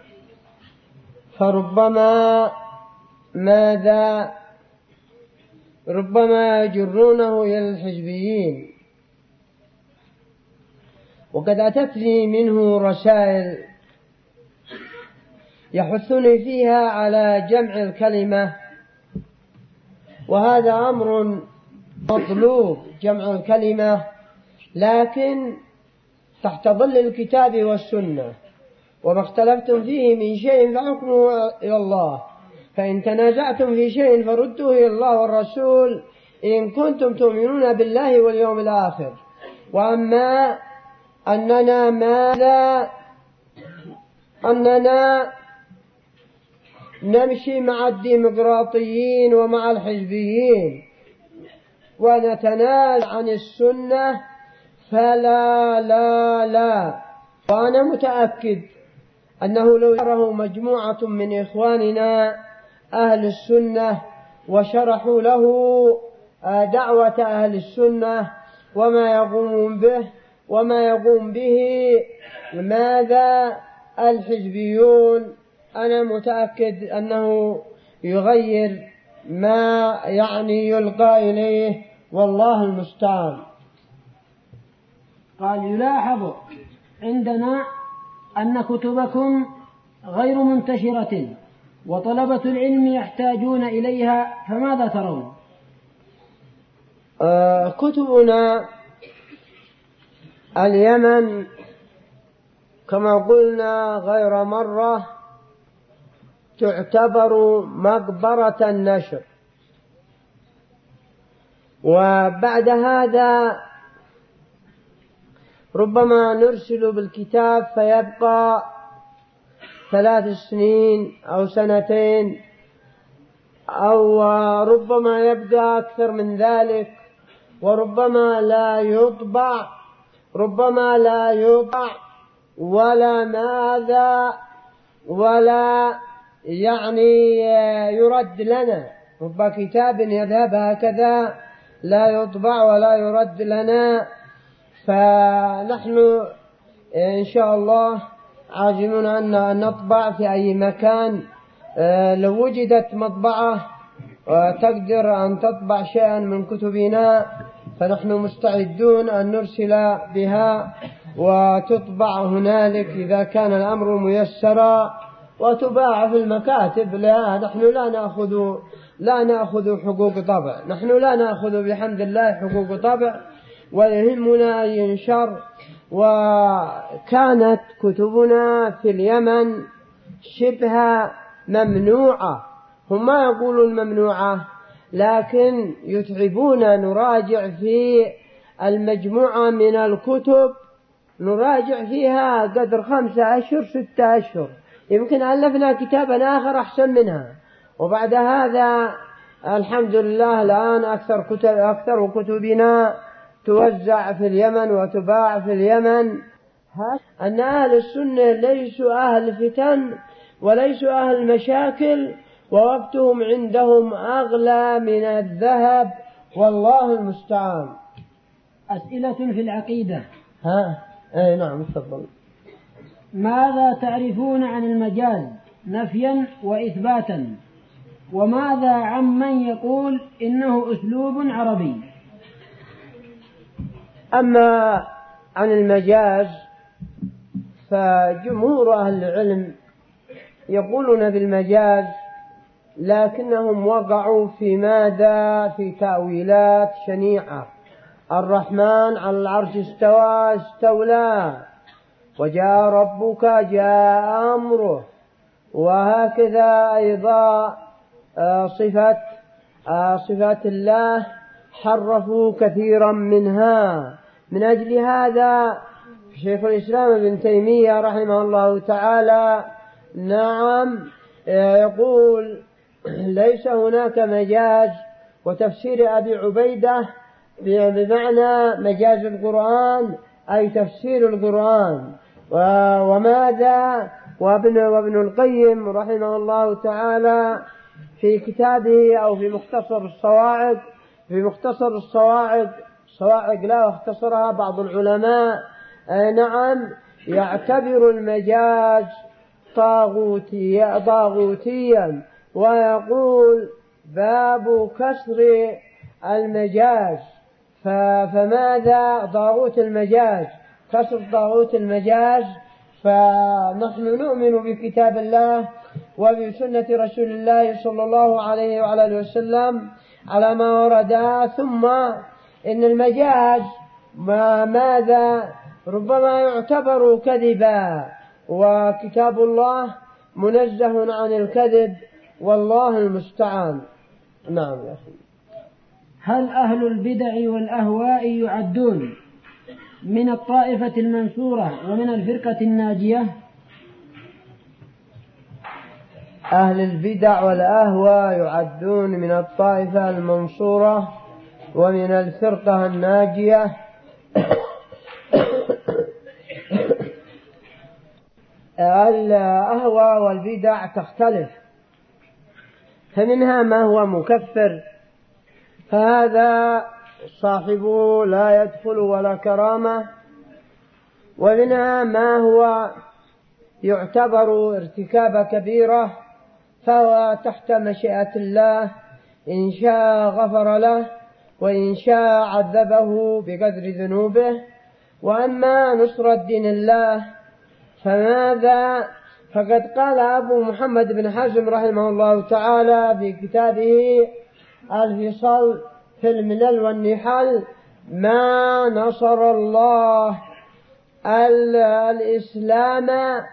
Speaker 4: فربما ماذا ربما يجرونه إلى الحزبيين. وقد أتتني منه رسائل يحثني فيها على جمع الكلمة، وهذا أمر مطلوب جمع الكلمة، لكن تحت ظل الكتاب والسنة، وما اختلفتم فيه من شيء فحكمه إلى الله، فإن تنازعتم في شيء فردوه إلى الله والرسول إن كنتم تؤمنون بالله واليوم الآخر. وأما أننا ماذا أننا نمشي مع الديمقراطيين ومع الحزبيين ونتنازع عن السنة، فلا لا لا. وأنا متأكد أنه لو يراه مجموعة من إخواننا أهل السنة وشرحوا له دعوة أهل السنة وما يقومون به وما يقوم به ماذا الحزبيون، أنا متأكد أنه يغير ما يعني يلقى إليه، والله المستعان.
Speaker 3: قال: يلاحظ عندنا أن كتبكم غير منتشرة وطلبة العلم يحتاجون إليها، فماذا ترون؟
Speaker 4: آه كتبنا اليمن كما قلنا غير مرة تعتبر مقبرة النشر، وبعد هذا ربما نرسل بالكتاب فيبقى ثلاث سنين أو سنتين، أو ربما يبقى أكثر من ذلك، وربما لا يطبع، ربما لا يطبع ولا ماذا ولا يعني يرد لنا، رب كتاب يذهب هكذا لا يطبع ولا يرد لنا. فنحن إن شاء الله عازمون أن نطبع في أي مكان. لو وجدت مطبعة وتقدر أن تطبع شيئا من كتبنا فنحن مستعدون أن نرسل بها وتطبع هنالك إذا كان الأمر ميسرا، وتباع في المكاتب. لا نحن لا نأخذ لا نأخذ حقوق طبع، نحن لا نأخذ بحمد الله حقوق طبع، ويهمنا أن ينشر. وكانت كتبنا في اليمن شبه ممنوعة، هم ما يقولون ممنوعة لكن يتعبون. نراجع في المجموعة من الكتب، نراجع فيها قدر خمسة أشهر ستة أشهر، يمكن ألفنا كتابا آخر أحسن منها. وبعد هذا الحمد لله الآن أكثر كتب أكثر كتبنا توزع في اليمن وتباع في اليمن. أن أهل السنة ليسوا أهل فتن وليسوا أهل مشاكل، ووقتهم عندهم أغلى من الذهب، والله المستعان.
Speaker 3: أسئلة في العقيدة.
Speaker 4: ها أي نعم تفضل.
Speaker 3: ماذا تعرفون عن المجاز نفيا وإثباتا؟ وماذا عمن يقول إنه أسلوب عربي؟
Speaker 4: أما عن المجاز فجمهور أهل العلم يقولون بالمجاز، لكنهم وقعوا في ماذا؟ في تأويلات شنيعة. الرحمن على العرش استوى استولى، وجاء ربك جاء أمره، وهكذا أيضا صفات صفات الله حرفوا كثيرا منها. من أجل هذا شيخ الإسلام ابن تيمية رحمه الله تعالى نعم يقول ليس هناك مجاز. وتفسير أبي عبيدة بمعنى مجاز القرآن أي تفسير القرآن. وماذا وابن, وابن القيم رحمه الله تعالى في كتابه أو في مختصر الصواعق في مختصر الصواعق صواعق لا اختصرها بعض العلماء نعم يعتبر المجاز طاغوتيا طاغوتيا، ويقول باب كسر المجاز. فماذا طاغوت المجاز؟ كسر طاغوت المجاز. فنحن نؤمن بكتاب الله وبسنة رسول الله صلى الله عليه وعلى اله وسلم على ما ورد. ثم إن المجاز ما ماذا ربما يعتبر كذبا، وكتاب الله منزه عن الكذب، والله المستعان. نعم يا أخي.
Speaker 3: هل أهل البدع والأهواء يعدون من الطائفة المنصورة ومن الفرقة الناجية؟
Speaker 4: أهل البدع والأهواء يعدون من الطائفة المنصورة ومن الفرقة الناجية. الأهواء والبدع تختلف، فمنها ما هو مكفر، فهذا صاحبه لا يدخل ولا كرامة، ومنها ما هو يعتبر ارتكاب كبيرة فهو تحت مشيئة الله، إن شاء غفر له وإن شاء عذبه بقدر ذنوبه. وأما نصرة دين الله فماذا فقد قال أبو محمد بن حزم رحمه الله تعالى في كتابه الفصل في الملل والنحل: ما نصر الله الإسلام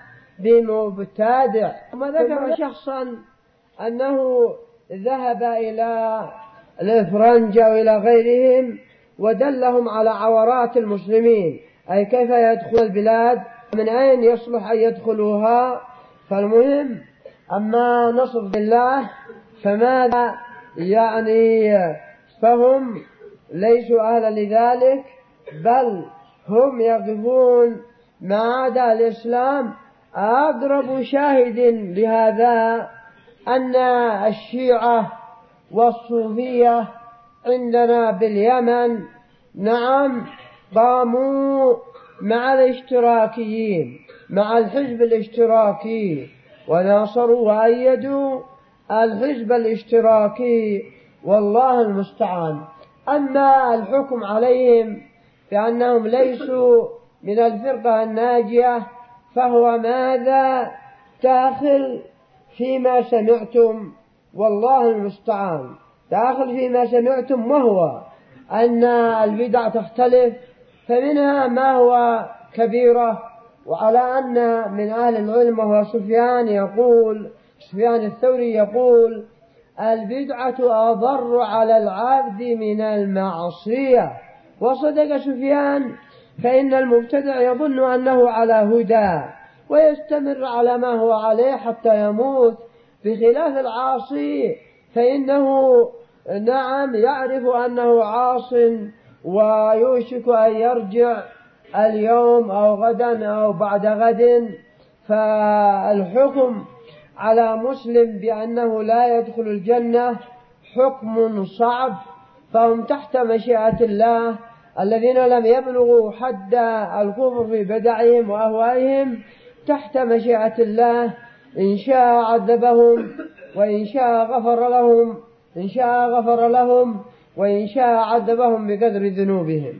Speaker 4: بمبتدع. ثم ذكر شخصا أنه ذهب إلى الإفرنج وإلى غيرهم ودلهم على عورات المسلمين، أي كيف يدخل البلاد، من أين يصلح أن يدخلوها. فالمهم أما نصر الله فماذا يعني؟ فهم ليسوا أهلا لذلك، بل هم يقفون مع أعداء الإسلام. أقرب شاهد لهذا أن الشيعة والصوفية عندنا باليمن نعم قاموا مع الاشتراكيين، مع الحزب الاشتراكي، وناصروا وأيدوا الحزب الاشتراكي، والله المستعان. أما الحكم عليهم بأنهم ليسوا من الفرقة الناجية فهو ماذا؟ داخل فيما سمعتم، والله المستعان، داخل فيما سمعتم، وهو أن البدع تختلف، فمنها ما هو كبيرة. وعلى أن من أهل العلم وهو سفيان يقول، سفيان الثوري يقول: البدعة أضر على العبد من المعصية. وصدق سفيان، فإن المبتدع يظن أنه على هدى ويستمر على ما هو عليه حتى يموت، بخلاف العاصي فإنه نعم يعرف أنه عاص ويوشك أن يرجع اليوم أو غدا أو بعد غد. فالحكم على مسلم بأنه لا يدخل الجنة حكم صعب، فهم تحت مشيئة الله. الذين لم يبلغوا حد الكفر في بدعهم وأهوائهم تحت مشيئة الله، إن شاء عذبهم وإن شاء غفر لهم، إن شاء غفر لهم وإن شاء عذبهم بقدر ذنوبهم.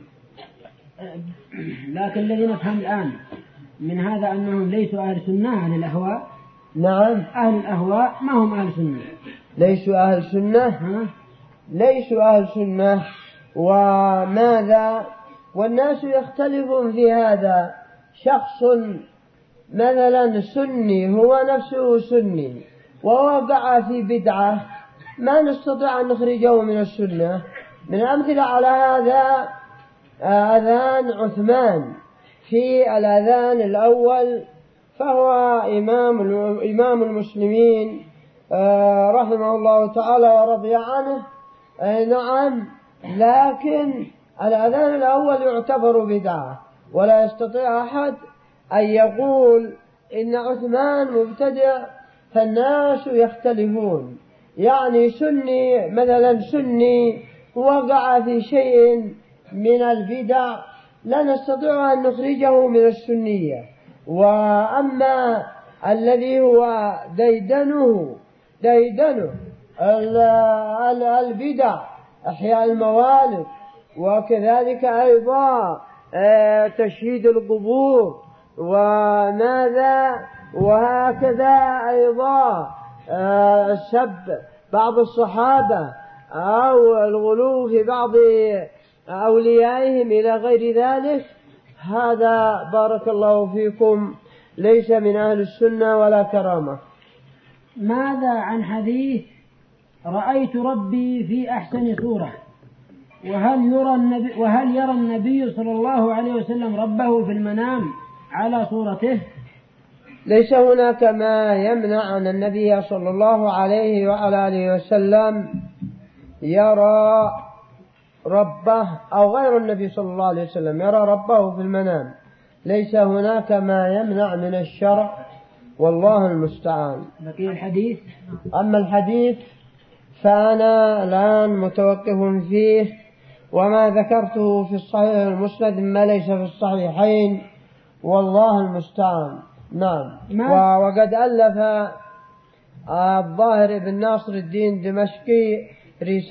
Speaker 3: لكن الذي نفهم الآن من هذا أنهم ليسوا أهل سنة، أهل الأهواء.
Speaker 4: نعم،
Speaker 3: أهل الأهواء ما هم أهل سنة،
Speaker 4: ليسوا أهل سنة،
Speaker 3: ها؟
Speaker 4: ليسوا أهل سنة. وماذا؟ والناس يختلفون في هذا. شخص مثلا سني، هو نفسه سني ووقع في بدعة، ما نستطيع أن نخرجه من السنة. من أمثلة على هذا أذان عثمان في الأذان الأول، فهو إمام إمام المسلمين رحمه الله تعالى ورضي عنه. نعم، لكن الأذان الأول يعتبر بدعة، ولا يستطيع أحد أن يقول إن عثمان مبتدع، فالناس يختلفون. يعني سني مثلا سني وقع في شيء من البدع لا نستطيع أن نخرجه من السنية. وأما الذي هو ديدنه ديدنه البدع، إحياء الموالد، وكذلك أيضا تشهيد القبور وماذا، وهكذا أيضا سب بعض الصحابة أو الغلو في بعض أوليائهم إلى غير ذلك، هذا بارك الله فيكم ليس من أهل السنة ولا كرامة.
Speaker 3: ماذا عن حديث رأيت ربي في أحسن صورة؟ وهل يرى النبي, وهل يرى النبي صلى الله عليه وسلم ربه في المنام على صورته؟
Speaker 4: ليس هناك ما يمنع أن النبي صلى الله عليه وعلى آله وسلم يرى ربه، أو غير النبي صلى الله عليه وسلم يرى ربه في المنام. ليس هناك ما يمنع من الشرع، والله المستعان.
Speaker 3: بقي الحديث.
Speaker 4: أما الحديث فأنا الآن متوقف فيه، وما ذكرته في الصحيح المسند ما ليس في الصحيحين، والله المستعان. نعم. وقد ألف الظاهر بن ناصر الدين دمشقي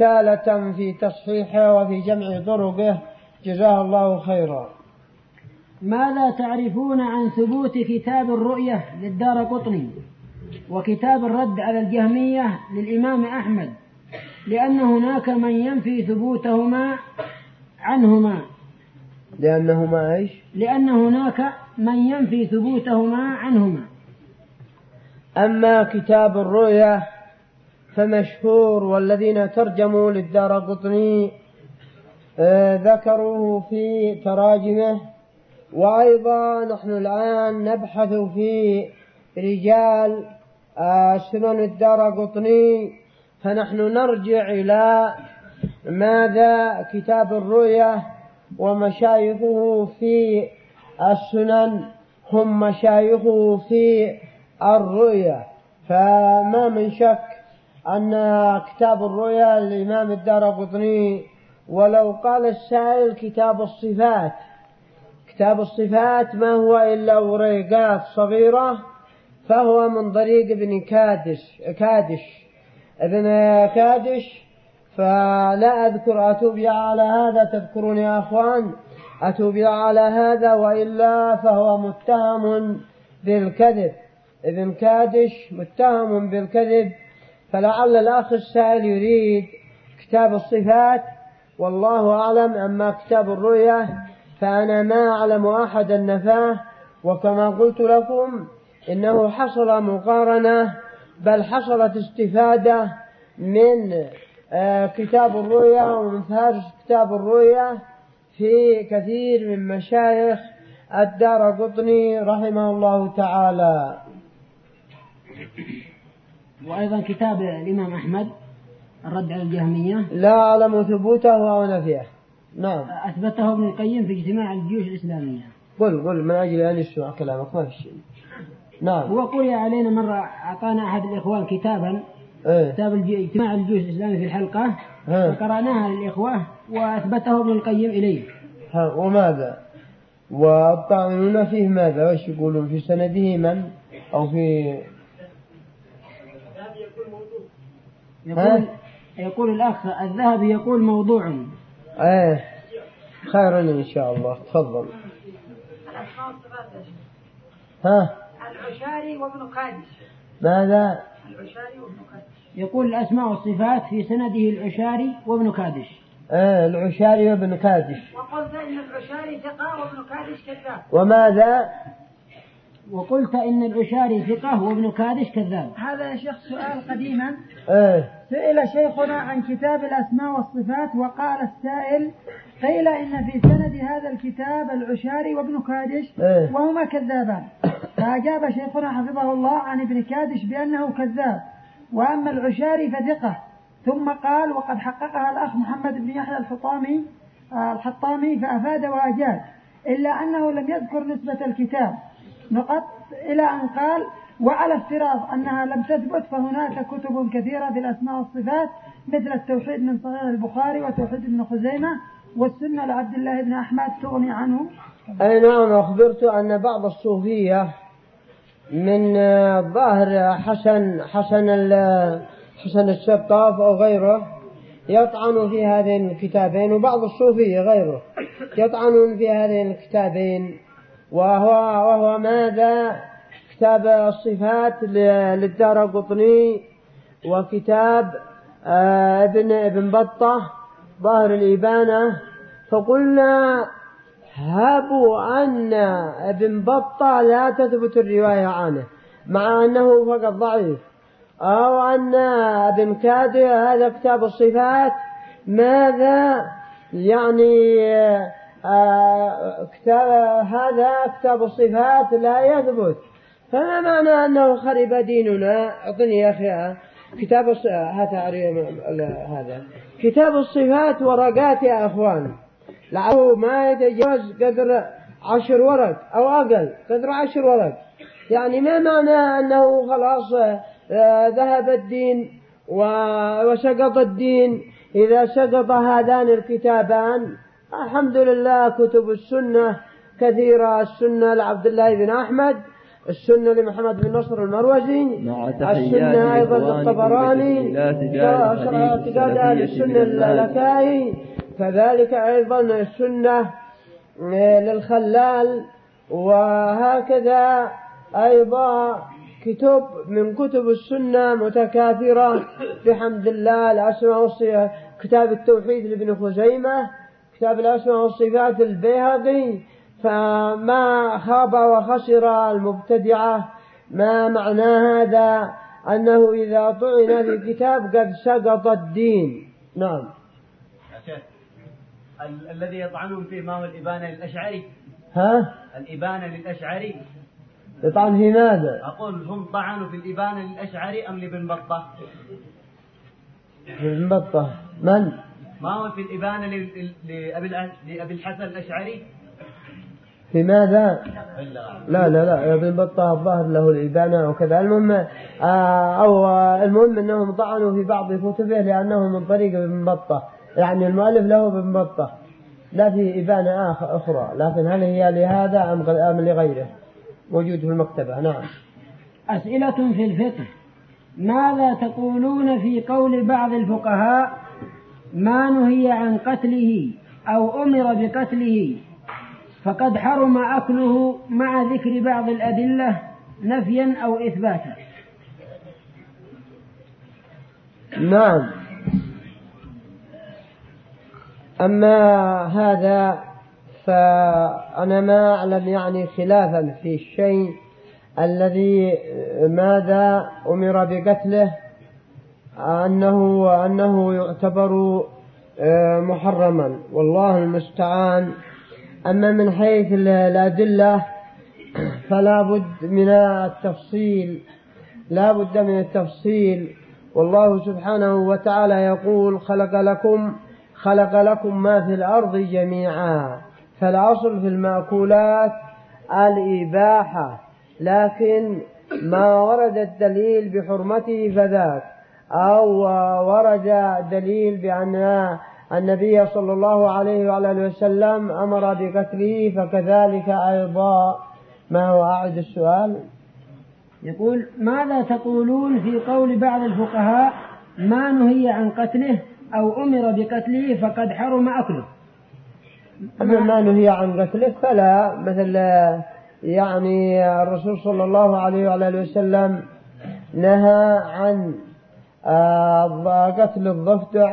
Speaker 4: رسالة في تصحيحه وفي جمع طرقه، جزاه الله خيرا.
Speaker 3: ماذا تعرفون عن ثبوت كتاب الرؤية للدارقطني وكتاب الرد على الجهمية للإمام أحمد، لأن هناك من ينفي ثبوتهما عنهما
Speaker 4: لأنهما إيش؟
Speaker 3: لأن هناك من ينفي ثبوتهما عنهما.
Speaker 4: أما كتاب الرؤية فمشهور، والذين ترجموا للدارقطني آه ذكروه في تراجمه. وأيضا نحن الآن نبحث في رجال آه سنن الدارقطني، فنحن نرجع إلى ماذا كتاب الرؤية، ومشايخه في السنن هم مشايخه في الرؤية، فما من شك أن كتاب الرؤيا للإمام الدارقطني. ولو قال السائل كتاب الصفات، كتاب الصفات ما هو إلا وريقات صغيرة، فهو من طريق ابن كادش كادش ابن كادش فلا أذكر، أتوب على هذا، تذكرون يا أخوان، أتوب على هذا، وإلا فهو متهم بالكذب. ابن كادش متهم بالكذب، فلعل الأخ السائل يريد كتاب الصفات، والله أعلم. أما كتاب الرؤية فأنا ما أعلم أحد نفاه، وكما قلت لكم إنه حصل مقارنة، بل حصلت استفادة من آه كتاب الرؤيا ومن فهرس كتاب الرؤيا في كثير من مشايخ الدارقطني رحمه الله تعالى.
Speaker 3: وأيضا كتاب الإمام أحمد الرد على الجهمية
Speaker 4: لا أعلم ثبوته أو نفيه. نعم،
Speaker 3: أثبته ابن القيم في اجتماع الجيوش الإسلامية.
Speaker 4: قل قل من أجل أن يسمع كلامك، ما في شيء. نعم.
Speaker 3: هو قرئ علينا مرة، أعطانا أحد الإخوان كتابا
Speaker 4: إيه؟
Speaker 3: كتاب اجتماع الجيوش الإسلامي في الحلقة، فقرأناها للإخوة وأثبته ابن القيم إليه.
Speaker 4: ها، وماذا؟ والطاعنون فيه ماذا؟ وش يقولون في سنده من أو في
Speaker 3: يقول, يقول الأخ الذهبي يقول موضوع.
Speaker 4: ايه خيرا إن شاء الله. تفضل. ها،
Speaker 8: العشاري وابن كادش.
Speaker 4: ماذا؟
Speaker 8: العشاري وابن كادش.
Speaker 3: يقول الأسماء والصفات في سنده العشاري وابن كادش.
Speaker 4: ايه العشاري وابن كادش.
Speaker 8: وقلت إن العشاري ثقة وابن كادش كذاب.
Speaker 4: وماذا؟
Speaker 3: وقلت إن العشاري ثقة وابن كادش كذاب.
Speaker 8: هذا يا شيخ سؤال قديما.
Speaker 4: ايه.
Speaker 8: سئل شيخنا عن كتاب الأسماء والصفات، وقال السائل قيل إن في سند هذا الكتاب العشاري وابن كادش
Speaker 4: إيه؟
Speaker 8: وهما كذابان. فأجاب شيخنا حفظه الله عن ابن كادش بأنه كذاب، وأما العشاري فثقة. ثم قال وقد حققها الأخ محمد بن يحيى الحطامي الحطامي فأفاد وأجاد، إلا أنه لم يذكر نسبة الكتاب نقط، إلى أن قال وعلى افتراض أنها لم تثبت فهناك كتب كثيرة في الأسماء والصفات مثل التوحيد من صحيح البخاري وتوحيد ابن خزيمة والسنة لعبد الله بن أحمد تغني عنه.
Speaker 4: أي نعم. أخبرت أن بعض الصوفية من ظاهر حسن حسن حسن الشطاف أو غيره يطعن في هذين الكتابين، وبعض الصوفية غيره يطعنون في هذين الكتابين، وهو وهو ماذا؟ كتاب الصفات للدارقطني، وكتاب ابن ابن بطة ظاهر الإبانة. فقلنا هابوا أن ابن بطة لا تثبت الرواية عنه مع أنه فقط ضعيف، أو أن ابن كادي هذا كتاب الصفات ماذا يعني آه كتاب هذا كتاب الصفات لا يثبت، فما معنى أنه خرب ديننا؟ أعطني يا أخي كتاب هذا كتاب الصفات ورقات يا أخوان، لعله ما يتجاوز قدر عشر ورق أو أقل، قدر عشر ورق. يعني ما معنى أنه خلاص ذهب الدين وسقط الدين إذا سقط هذان الكتابان؟ الحمد لله كتب السنة كثيرة، السنة لعبد الله بن أحمد، السنة لمحمد بن نصر المروزي، السنة أيضا للطبراني، اعتقاد أهل السنة اللالكائي، كذلك أيضا السنة للخلال. وهكذا أيضا كتب من كتب السنة متكاثرة بحمد الله. الأسماء والصفات، كتاب التوحيد لابن خزيمة، كتاب الأسماء والصفات البيهقي. فما خاب وخسر المبتدعة. ما معنى هذا؟ أنه إذا طعن في كتاب قد سقط الدين. نعم.
Speaker 9: ال- الذي يطعنون فيه ما هو الإبانة للأشعري؟
Speaker 4: ها؟
Speaker 9: الإبانة للأشعري.
Speaker 4: يطعن في ماذا؟
Speaker 9: أقول هم طعنوا في الإبانة للأشعري أم لابن بطة؟
Speaker 4: ابن بطة. من؟
Speaker 9: ما هو في الإبانة ل- لأبي الأ- لأبي الحسن الأشعري؟
Speaker 4: في ماذا؟ لا لا لا ابن بطة الظاهر له الإبانة وكذا. المهم آه أو المهم أنهم طعنوا في بعض كتبه لأنه من طريق ابن بطة، يعني المؤلف له ابن بطة، لا في إبانة أخرى. لكن هل هي لهذا أم لغيره؟ موجود في المكتبة. نعم.
Speaker 3: أسئلة في الفقه. ماذا تقولون في قول بعض الفقهاء ما نهي عن قتله أو أمر بقتله فقد حرم أكله مع ذكر بعض الأدلة نفيا أو إثباتا؟
Speaker 4: نعم. أما هذا فأنا ما أعلم يعني خلافا في الشيء الذي ماذا أمر بقتله أنه أنه يعتبر محرما، والله المستعان. أما من حيث الأدلة فلا بد من التفصيل، لا بد من التفصيل. والله سبحانه وتعالى يقول خلق لكم خلق لكم ما في الأرض جميعا. فالأصل في المأكولات الإباحة، لكن ما ورد الدليل بحرمته فذاك، أو ورد دليل بأن النبي صلى الله عليه وعلى آله وسلم أمر بقتله فكذلك أيضا. ما هو أعد السؤال؟
Speaker 3: يقول ماذا تقولون في قول بعض الفقهاء ما نهي عن قتله أو أمر بقتله فقد حرم أكله؟
Speaker 4: أما ما نهي عن قتله فلا، مثل يعني الرسول صلى الله عليه وعلى آله وسلم نهى عن قتل الضفدع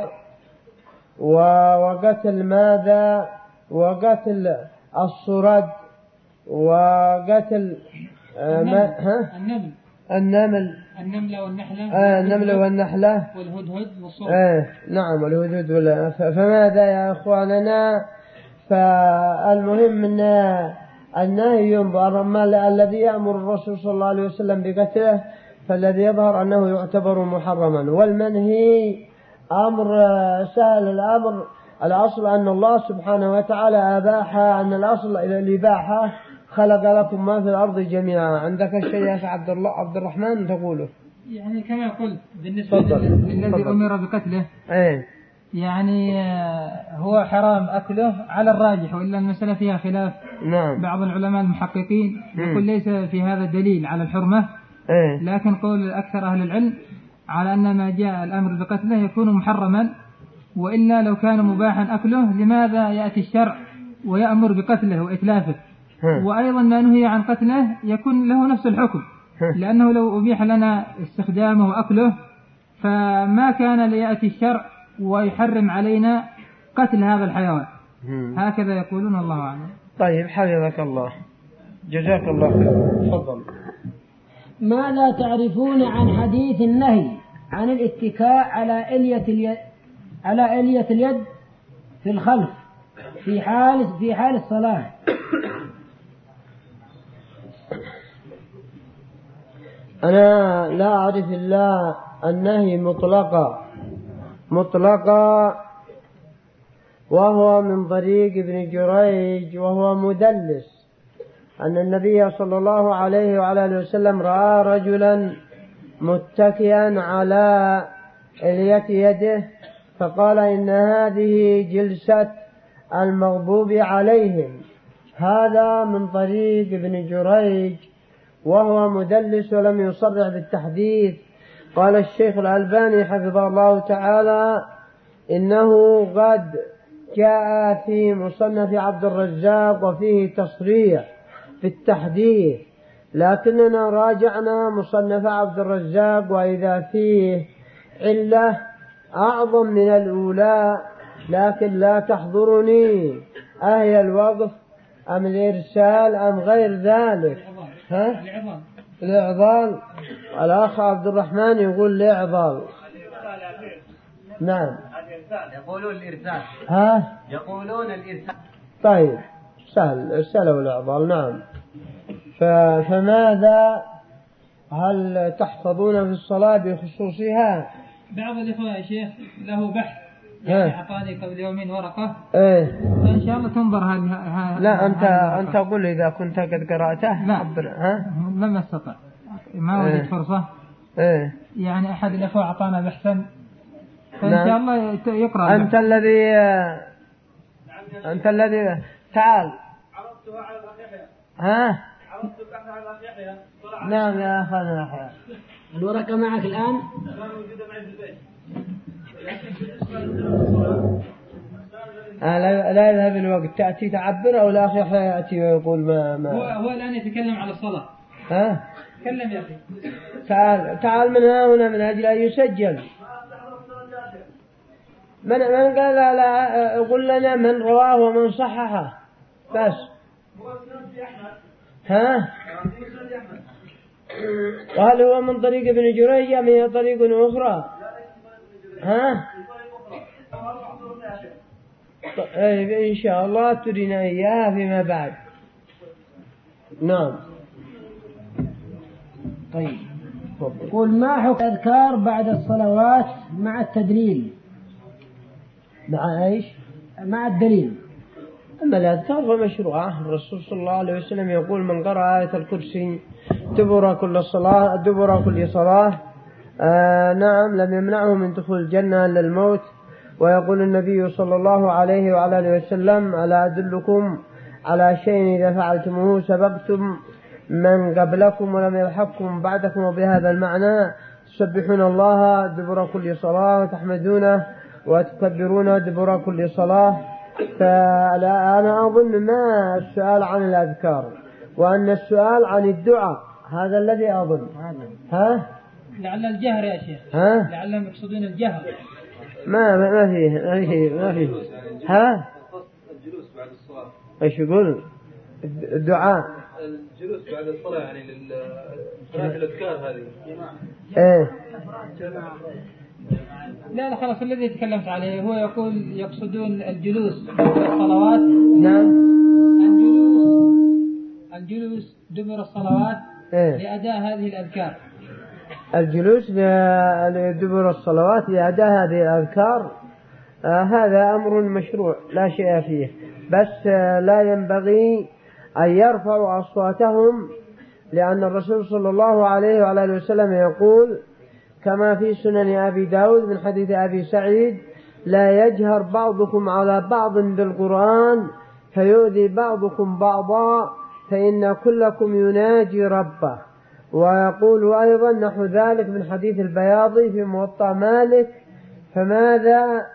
Speaker 4: وقتل ماذا وقتل الصرد وقتل
Speaker 10: النمل
Speaker 4: النمل النمل
Speaker 10: النملة والنحلة
Speaker 4: آه النملة والنحلة
Speaker 10: والهدهد والصوت.
Speaker 4: آه نعم والهدهد ولا. فماذا يا أخواننا؟ فالمهم أن النهي ينظر. أما الذي يأمر الرسول صلى الله عليه وسلم بقتله فالذي يظهر أنه يعتبر محرما، والمنهي أمر سهل الأمر. الأصل أن الله سبحانه وتعالى أباح، أن الأصل إلى الإباحة. خلق لكم ما في الأرض جميعا. عندك الشيء يا أخي عبد الله عبد الرحمن تقوله؟
Speaker 10: يعني كما قلت بالنسبة للذي أمر بقتله
Speaker 4: ايه
Speaker 10: يعني هو حرام أكله على الراجح، وإلا المسألة فيها خلاف.
Speaker 4: نعم.
Speaker 10: بعض العلماء المحققين يقول ليس في هذا دليل على الحرمة،
Speaker 4: ايه.
Speaker 10: لكن قول أكثر أهل العلم على أن ما جاء الأمر بقتله يكون محرما، وإلا لو كان مباحا أكله لماذا يأتي الشرع ويأمر بقتله وإتلافه؟ وأيضا ما نهي عن قتله يكون له نفس الحكم، لأنه لو أبيح لنا استخدامه وأكله فما كان ليأتي الشرع ويحرم علينا قتل هذا الحيوان. هكذا يقولون، الله أعلم.
Speaker 4: طيب حفظك الله، جزاك الله خير. تفضل.
Speaker 3: ماذا تعرفون عن حديث النهي عن الاتكاء على إلية اليد على إلية اليد في الخلف في حال في حال الصلاة؟
Speaker 4: أنا لا أعرف إلا النهي مطلقا مطلقا وهو من طريق ابن جريج وهو مدلس، أن النبي صلى الله عليه وعلى آله وسلم رأى رجلا متكئا على إلية يده فقال إن هذه جلسة المغضوب عليهم. هذا من طريق ابن جريج وهو مدلس ولم يصرح بالتحديث. قال الشيخ الألباني حفظه الله تعالى إنه قد جاء في مصنف عبد الرزاق وفيه تصريح في التحديث، لكننا راجعنا مصنف عبد الرزاق وإذا فيه علة أعظم من الأولى، لكن لا تحضرني أهي الوقف أم الإرسال أم غير ذلك. ها؟ الإعضال. الأخ عبد الرحمن يقول الإعضال. نعم.
Speaker 9: يقولون الإرسال.
Speaker 4: ها؟
Speaker 9: يقولون الإرسال.
Speaker 4: طيب سهل الإرسال والإعضال. نعم. فماذا هل تحفظون في الصلاة بخصوصها؟
Speaker 10: بعض الإخوة يا شيخ له بحث يعني أعطاني قبل يومين ورقة.
Speaker 4: إيه.
Speaker 10: فإن شاء الله تنظر هذه.
Speaker 4: لا أنت أنت قل إذا كنت قد قرأته.
Speaker 10: لا.
Speaker 4: ها؟
Speaker 10: لم أستطع ما وجدت
Speaker 4: إيه.
Speaker 10: فرصة.
Speaker 4: إيه.
Speaker 10: يعني أحد الإخوة أعطانا بحثا فإن
Speaker 4: نعم.
Speaker 10: شاء الله يقرأ.
Speaker 4: أنت الذي أنت الذي تعال.
Speaker 6: عرضتها على الأخ يحيى.
Speaker 4: ها؟
Speaker 6: عرضت البحث على الأخ يحيى.
Speaker 4: نعم يا أخي يحيى.
Speaker 3: الورقة معك الآن؟
Speaker 6: لا موجودة معي في البيت.
Speaker 4: آه لا, لا يذهب الوقت، تأتي تعبر أو الأخ يحيى يأتي ويقول ما ما
Speaker 10: هو هو الآن يتكلم على الصلاة.
Speaker 4: ها؟
Speaker 10: تكلم يا أخي.
Speaker 4: تعال تعال من هنا من أجل أن يسجل. من من قال لا, لا قل لنا من رواه ومن صححه بس. ها؟ وهل هو من طريق ابن جريج أم هي طريق أخرى؟ ها؟ طيب إن شاء الله ترينا إياها فيما بعد. نعم.
Speaker 3: طيب قل ما حكم الأذكار بعد الصلوات مع التدليل؟
Speaker 4: مع إيش؟
Speaker 3: مع الدليل.
Speaker 4: أما الأذكار فمشروعة. الرسول صلى الله عليه وسلم يقول من قرأ آية الكرسي دبر كل صلاة دبر كل صلاة آه نعم لم يمنعه من دخول الجنة إلا الموت. ويقول النبي صلى الله عليه وعلى آله وسلم ألا أدلكم على شيء إذا فعلتموه سبقتم من قبلكم ولم يلحقكم بعدكم. وبهذا المعنى تسبحون الله دبر كل صلاة وتحمدونه وتكبرونه دبر كل صلاة. فأنا أظن ما السؤال عن الأذكار وأن السؤال عن الدعاء هذا الذي أظن. ها؟
Speaker 10: لعل الجهر يا شيخ.
Speaker 4: ها؟
Speaker 10: لعلهم يقصدون الجهر.
Speaker 4: ما ما فيه ما فيه ما فيه. ها؟
Speaker 6: الجلوس بعد الصلاة.
Speaker 4: إيش يقول؟ الدعاء.
Speaker 6: الجلوس بعد الصلاة يعني للصلاة الأذكار هذه.
Speaker 4: إيه.
Speaker 10: لا لا خلاص الذي تكلمت عليه هو يقول يقصدون الجلوس دبر الصلوات.
Speaker 4: نعم.
Speaker 10: الجلوس الجلوس دبر الصلوات
Speaker 4: إيه؟
Speaker 10: لأداء هذه الأذكار.
Speaker 4: الجلوس لدبر الصلوات لأداء هذه الأذكار آه هذا أمر مشروع لا شيء فيه، بس آه لا ينبغي أن يرفعوا أصواتهم، لأن الرسول صلى الله عليه وعلى آله وسلم يقول كما في سنن أبي داود من حديث أبي سعيد لا يجهر بعضكم على بعض بالقرآن فيؤذي بعضكم بعضا فإن كلكم يناجي ربه. ويقول أيضا نحو ذلك من حديث البياضي في موطأ مالك. فماذا؟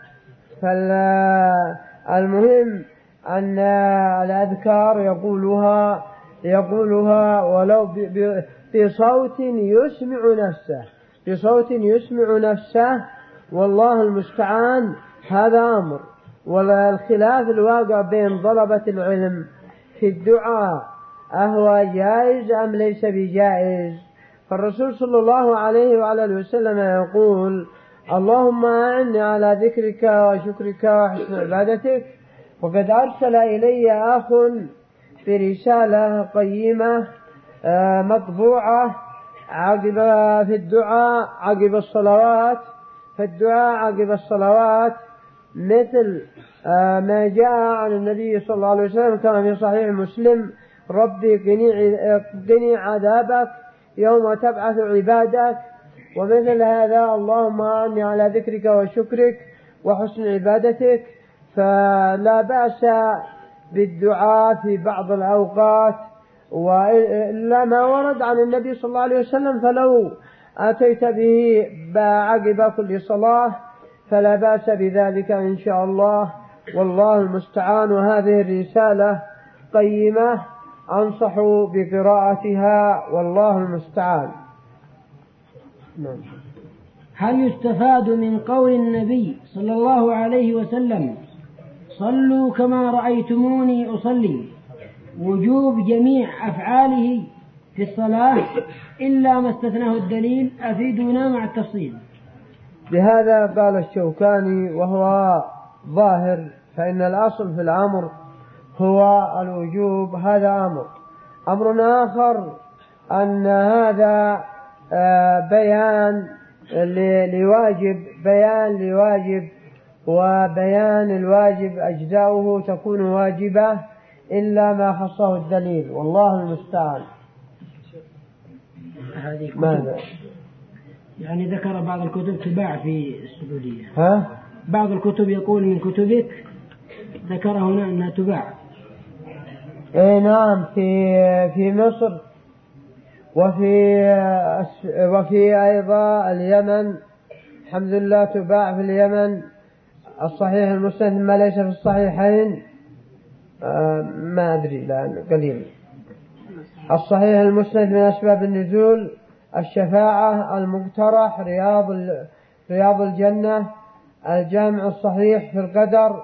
Speaker 4: فالمهم أن الأذكار يقولها يقولها ولو بصوت يسمع نفسه بصوت يسمع نفسه والله المستعان. هذا أمر. والخلاف الواقع بين طلبة العلم في الدعاء أهو جائز أم ليس بجائز. فالرسول صلى الله عليه وعلى آله وسلم يقول اللهم أعني على ذكرك وشكرك وحسن عبادتك. وقد أرسل إلي أخ في رسالة قيمة مطبوعة عقب في الدعاء عقب الصلوات في الدعاء عقب الصلوات مثل ما جاء عن النبي صلى الله عليه وسلم كما في صحيح مسلم ربي قني عذابك يوم تبعث عبادك. ومثل هذا اللهم أعني على ذكرك وشكرك وحسن عبادتك. فلا بأس بالدعاء في بعض الأوقات وإلا ما ورد عن النبي صلى الله عليه وسلم فلو أتيت به عقب كل صلاة فلا بأس بذلك إن شاء الله. والله المستعان. وهذه الرسالة قيمة أنصح بقراءتها والله المستعان.
Speaker 3: هل يستفاد من قول النبي صلى الله عليه وسلم صلوا كما رأيتموني أصلي وجوب جميع أفعاله في الصلاة إلا ما استثناه الدليل؟ أفيدونا مع التفصيل.
Speaker 4: بهذا قال الشوكاني وهو ظاهر، فإن الأصل في الأمر هو الوجوب، هذا أمر. أمر آخر أن هذا بيان لواجب، بيان لواجب، وبيان الواجب أجزاؤه تكون واجبة إلا ما خصه الدليل، والله المستعان. ماذا؟
Speaker 3: يعني ذكر بعض الكتب تباع في السعودية.
Speaker 4: ها؟
Speaker 3: بعض الكتب يقول من كتبك ذكر هنا أنها تباع.
Speaker 4: إيه نعم، في في مصر وفي وفي أيضا اليمن، الحمد لله تباع في اليمن. الصحيح المسند ما ليس في الصحيحين آه ما أدري الآن قليل. الصحيح المسند من أسباب النزول، الشفاعة، المقترح، رياض رياض الجنة، الجامع الصحيح في القدر،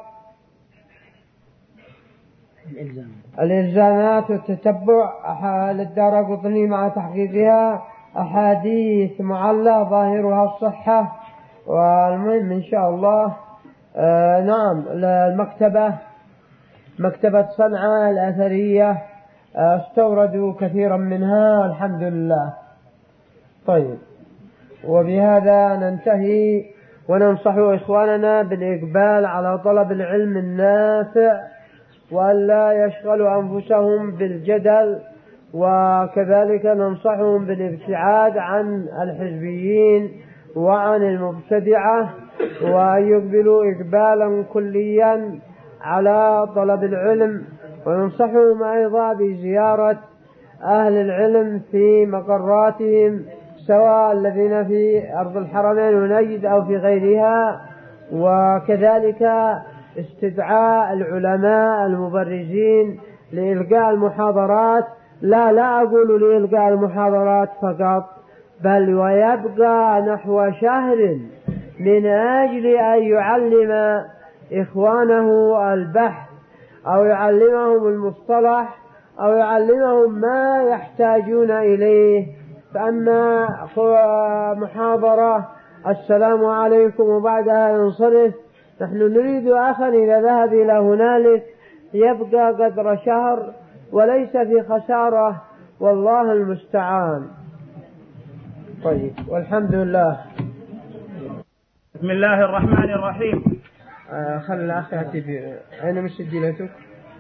Speaker 4: الإلزامات والتتبع للدارقطني مع تحقيقها، أحاديث معلة ظاهرها الصحة. والمهم إن شاء الله آه نعم المكتبة، مكتبة صنعاء الأثرية استوردوا كثيرا منها الحمد لله. طيب، وبهذا ننتهي، وننصح إخواننا بالإقبال على طلب العلم النافع وأن لا يشغلوا أنفسهم بالجدل، وكذلك ننصحهم بالابتعاد عن الحزبيين وعن المبتدعة، وأن يقبلوا إقبالا كليا على طلب العلم. وننصحهم أيضا بزيارة أهل العلم في مقراتهم، سواء الذين في أرض الحرمين ونجد أو في غيرها، وكذلك استدعاء العلماء المبرزين لإلقاء المحاضرات. لا لا أقول لإلقاء المحاضرات فقط، بل ويبقى نحو شهر من أجل أن يعلم إخوانه البحث أو يعلمهم المصطلح أو يعلمهم ما يحتاجون إليه. فأما محاضرة السلام عليكم وبعدها ينصرف، نحن نريد أخا إذا ذهب إلى هنالك يبقى قدر شهر وليس في خسارة، والله المستعان. طيب، والحمد لله.
Speaker 6: بسم الله الرحمن الرحيم.
Speaker 4: آه خل الأخ يأتي. أين مسجلتك؟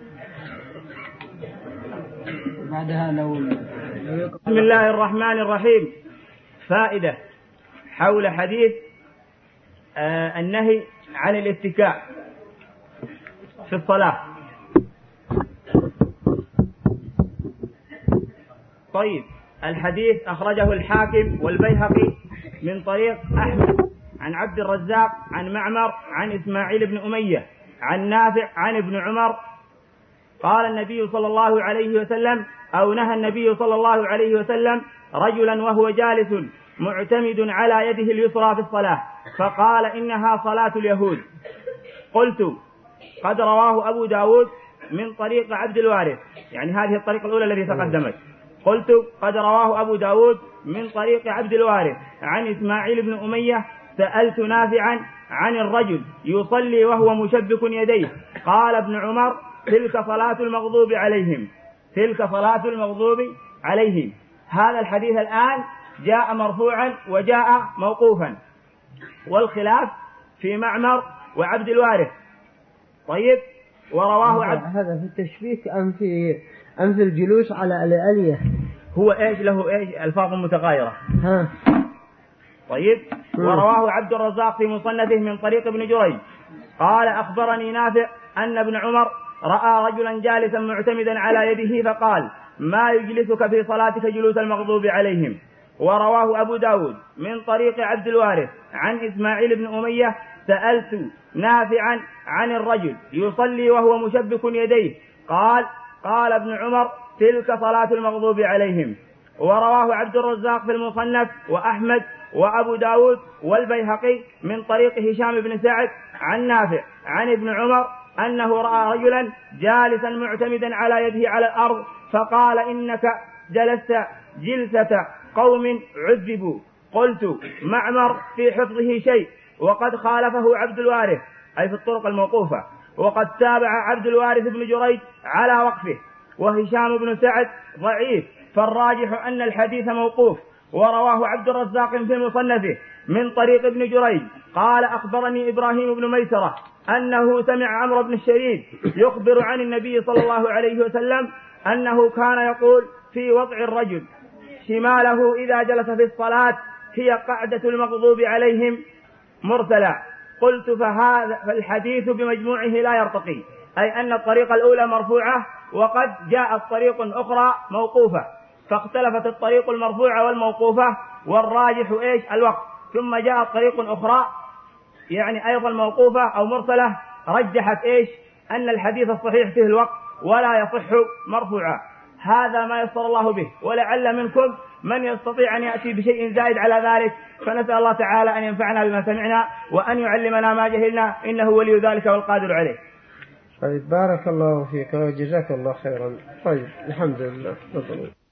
Speaker 3: بعدها لو
Speaker 6: بسم الله الرحمن الرحيم. فائدة حول حديث آه النهي عن الاتكاء في الصلاة. طيب، الحديث أخرجه الحاكم والبيهقي من طريق أحمد عن عبد الرزاق عن معمر عن إسماعيل بن أمية عن نافع عن ابن عمر قال النبي صلى الله عليه وسلم أو نهى النبي صلى الله عليه وسلم رجلا وهو جالس معتمد على يده اليسرى في الصلاة فقال إنها صلاة اليهود. قلت قد رواه أبو داود من طريق عبد الوارث، يعني هذه الطريقة الأولى التي تقدمت. قلت قد رواه أبو داود من طريق عبد الوارث عن إسماعيل بن أمية سألت نافعا عن الرجل يصلي وهو مشبك يديه قال ابن عمر تلك صلاة المغضوب عليهم، تلك صلاة المغضوب عليهم. هذا الحديث الآن جاء مرفوعا وجاء موقوفا، والخلاف في معمر وعبد الوارث. طيب، ورواه عبد
Speaker 4: هذا في التشبيك أم في أم في الجلوس على الآلية؟
Speaker 6: هو إيش له إيش ألفاظ متغايرة.
Speaker 4: ها.
Speaker 6: طيب، ورواه عبد الرزاق في مصنفه من طريق ابن جريج قال أخبرني نافع أن ابن عمر رأى رجلا جالسا معتمدا على يده فقال ما يجلسك في صلاتك جلوس المغضوب عليهم. ورواه أبو داود من طريق عبد الوارث عن إسماعيل بن أمية سألت نافعا عن الرجل يصلي وهو مشبك يديه قال قال ابن عمر تلك صلاة المغضوب عليهم. ورواه عبد الرزاق في المصنف وأحمد وأبو داود والبيهقي من طريق هشام بن سعد عن نافع عن ابن عمر أنه رأى رجلا جالسا معتمدا على يده على الأرض فقال إنك جلست جلسة قوم عذبوا. قلت معمر في حفظه شيء وقد خالفه عبد الوارث أي في الطرق الموقوفة، وقد تابع عبد الوارث بن جريج على وقفه، وهشام بن سعد ضعيف، فالراجح أن الحديث موقوف. ورواه عبد الرزاق في مصنفه من طريق ابن جريج قال أخبرني إبراهيم بن ميسرة أنه سمع عمرو بن الشريد يخبر عن النبي صلى الله عليه وسلم أنه كان يقول في وضع الرجل شماله إذا جلس في الصلاة هي قعدة المغضوب عليهم مرسلا. قلت فهذا فالحديث بمجموعه لا يرتقي، أي أن الطريقة الأولى مرفوعة وقد جاءت طريق أخرى موقوفة، فاختلفت الطريق المرفوعة والموقوفة والراجح إيش الوقت. ثم جاءت طريق أخرى يعني أيضا موقوفة أو مرسلة رجحت إيش أن الحديث الصحيح فيه الوقت ولا يصح مرفوعا. هذا ما يسر الله به، ولعل منكم من يستطيع أن يأتي بشيء زائد على ذلك، فنسأل الله تعالى أن ينفعنا بما سمعنا وأن يعلمنا ما جهلنا إنه ولي ذلك والقادر عليه.
Speaker 4: طيب بارك الله فيك وجزاك الله خيرا. طيب الحمد لله.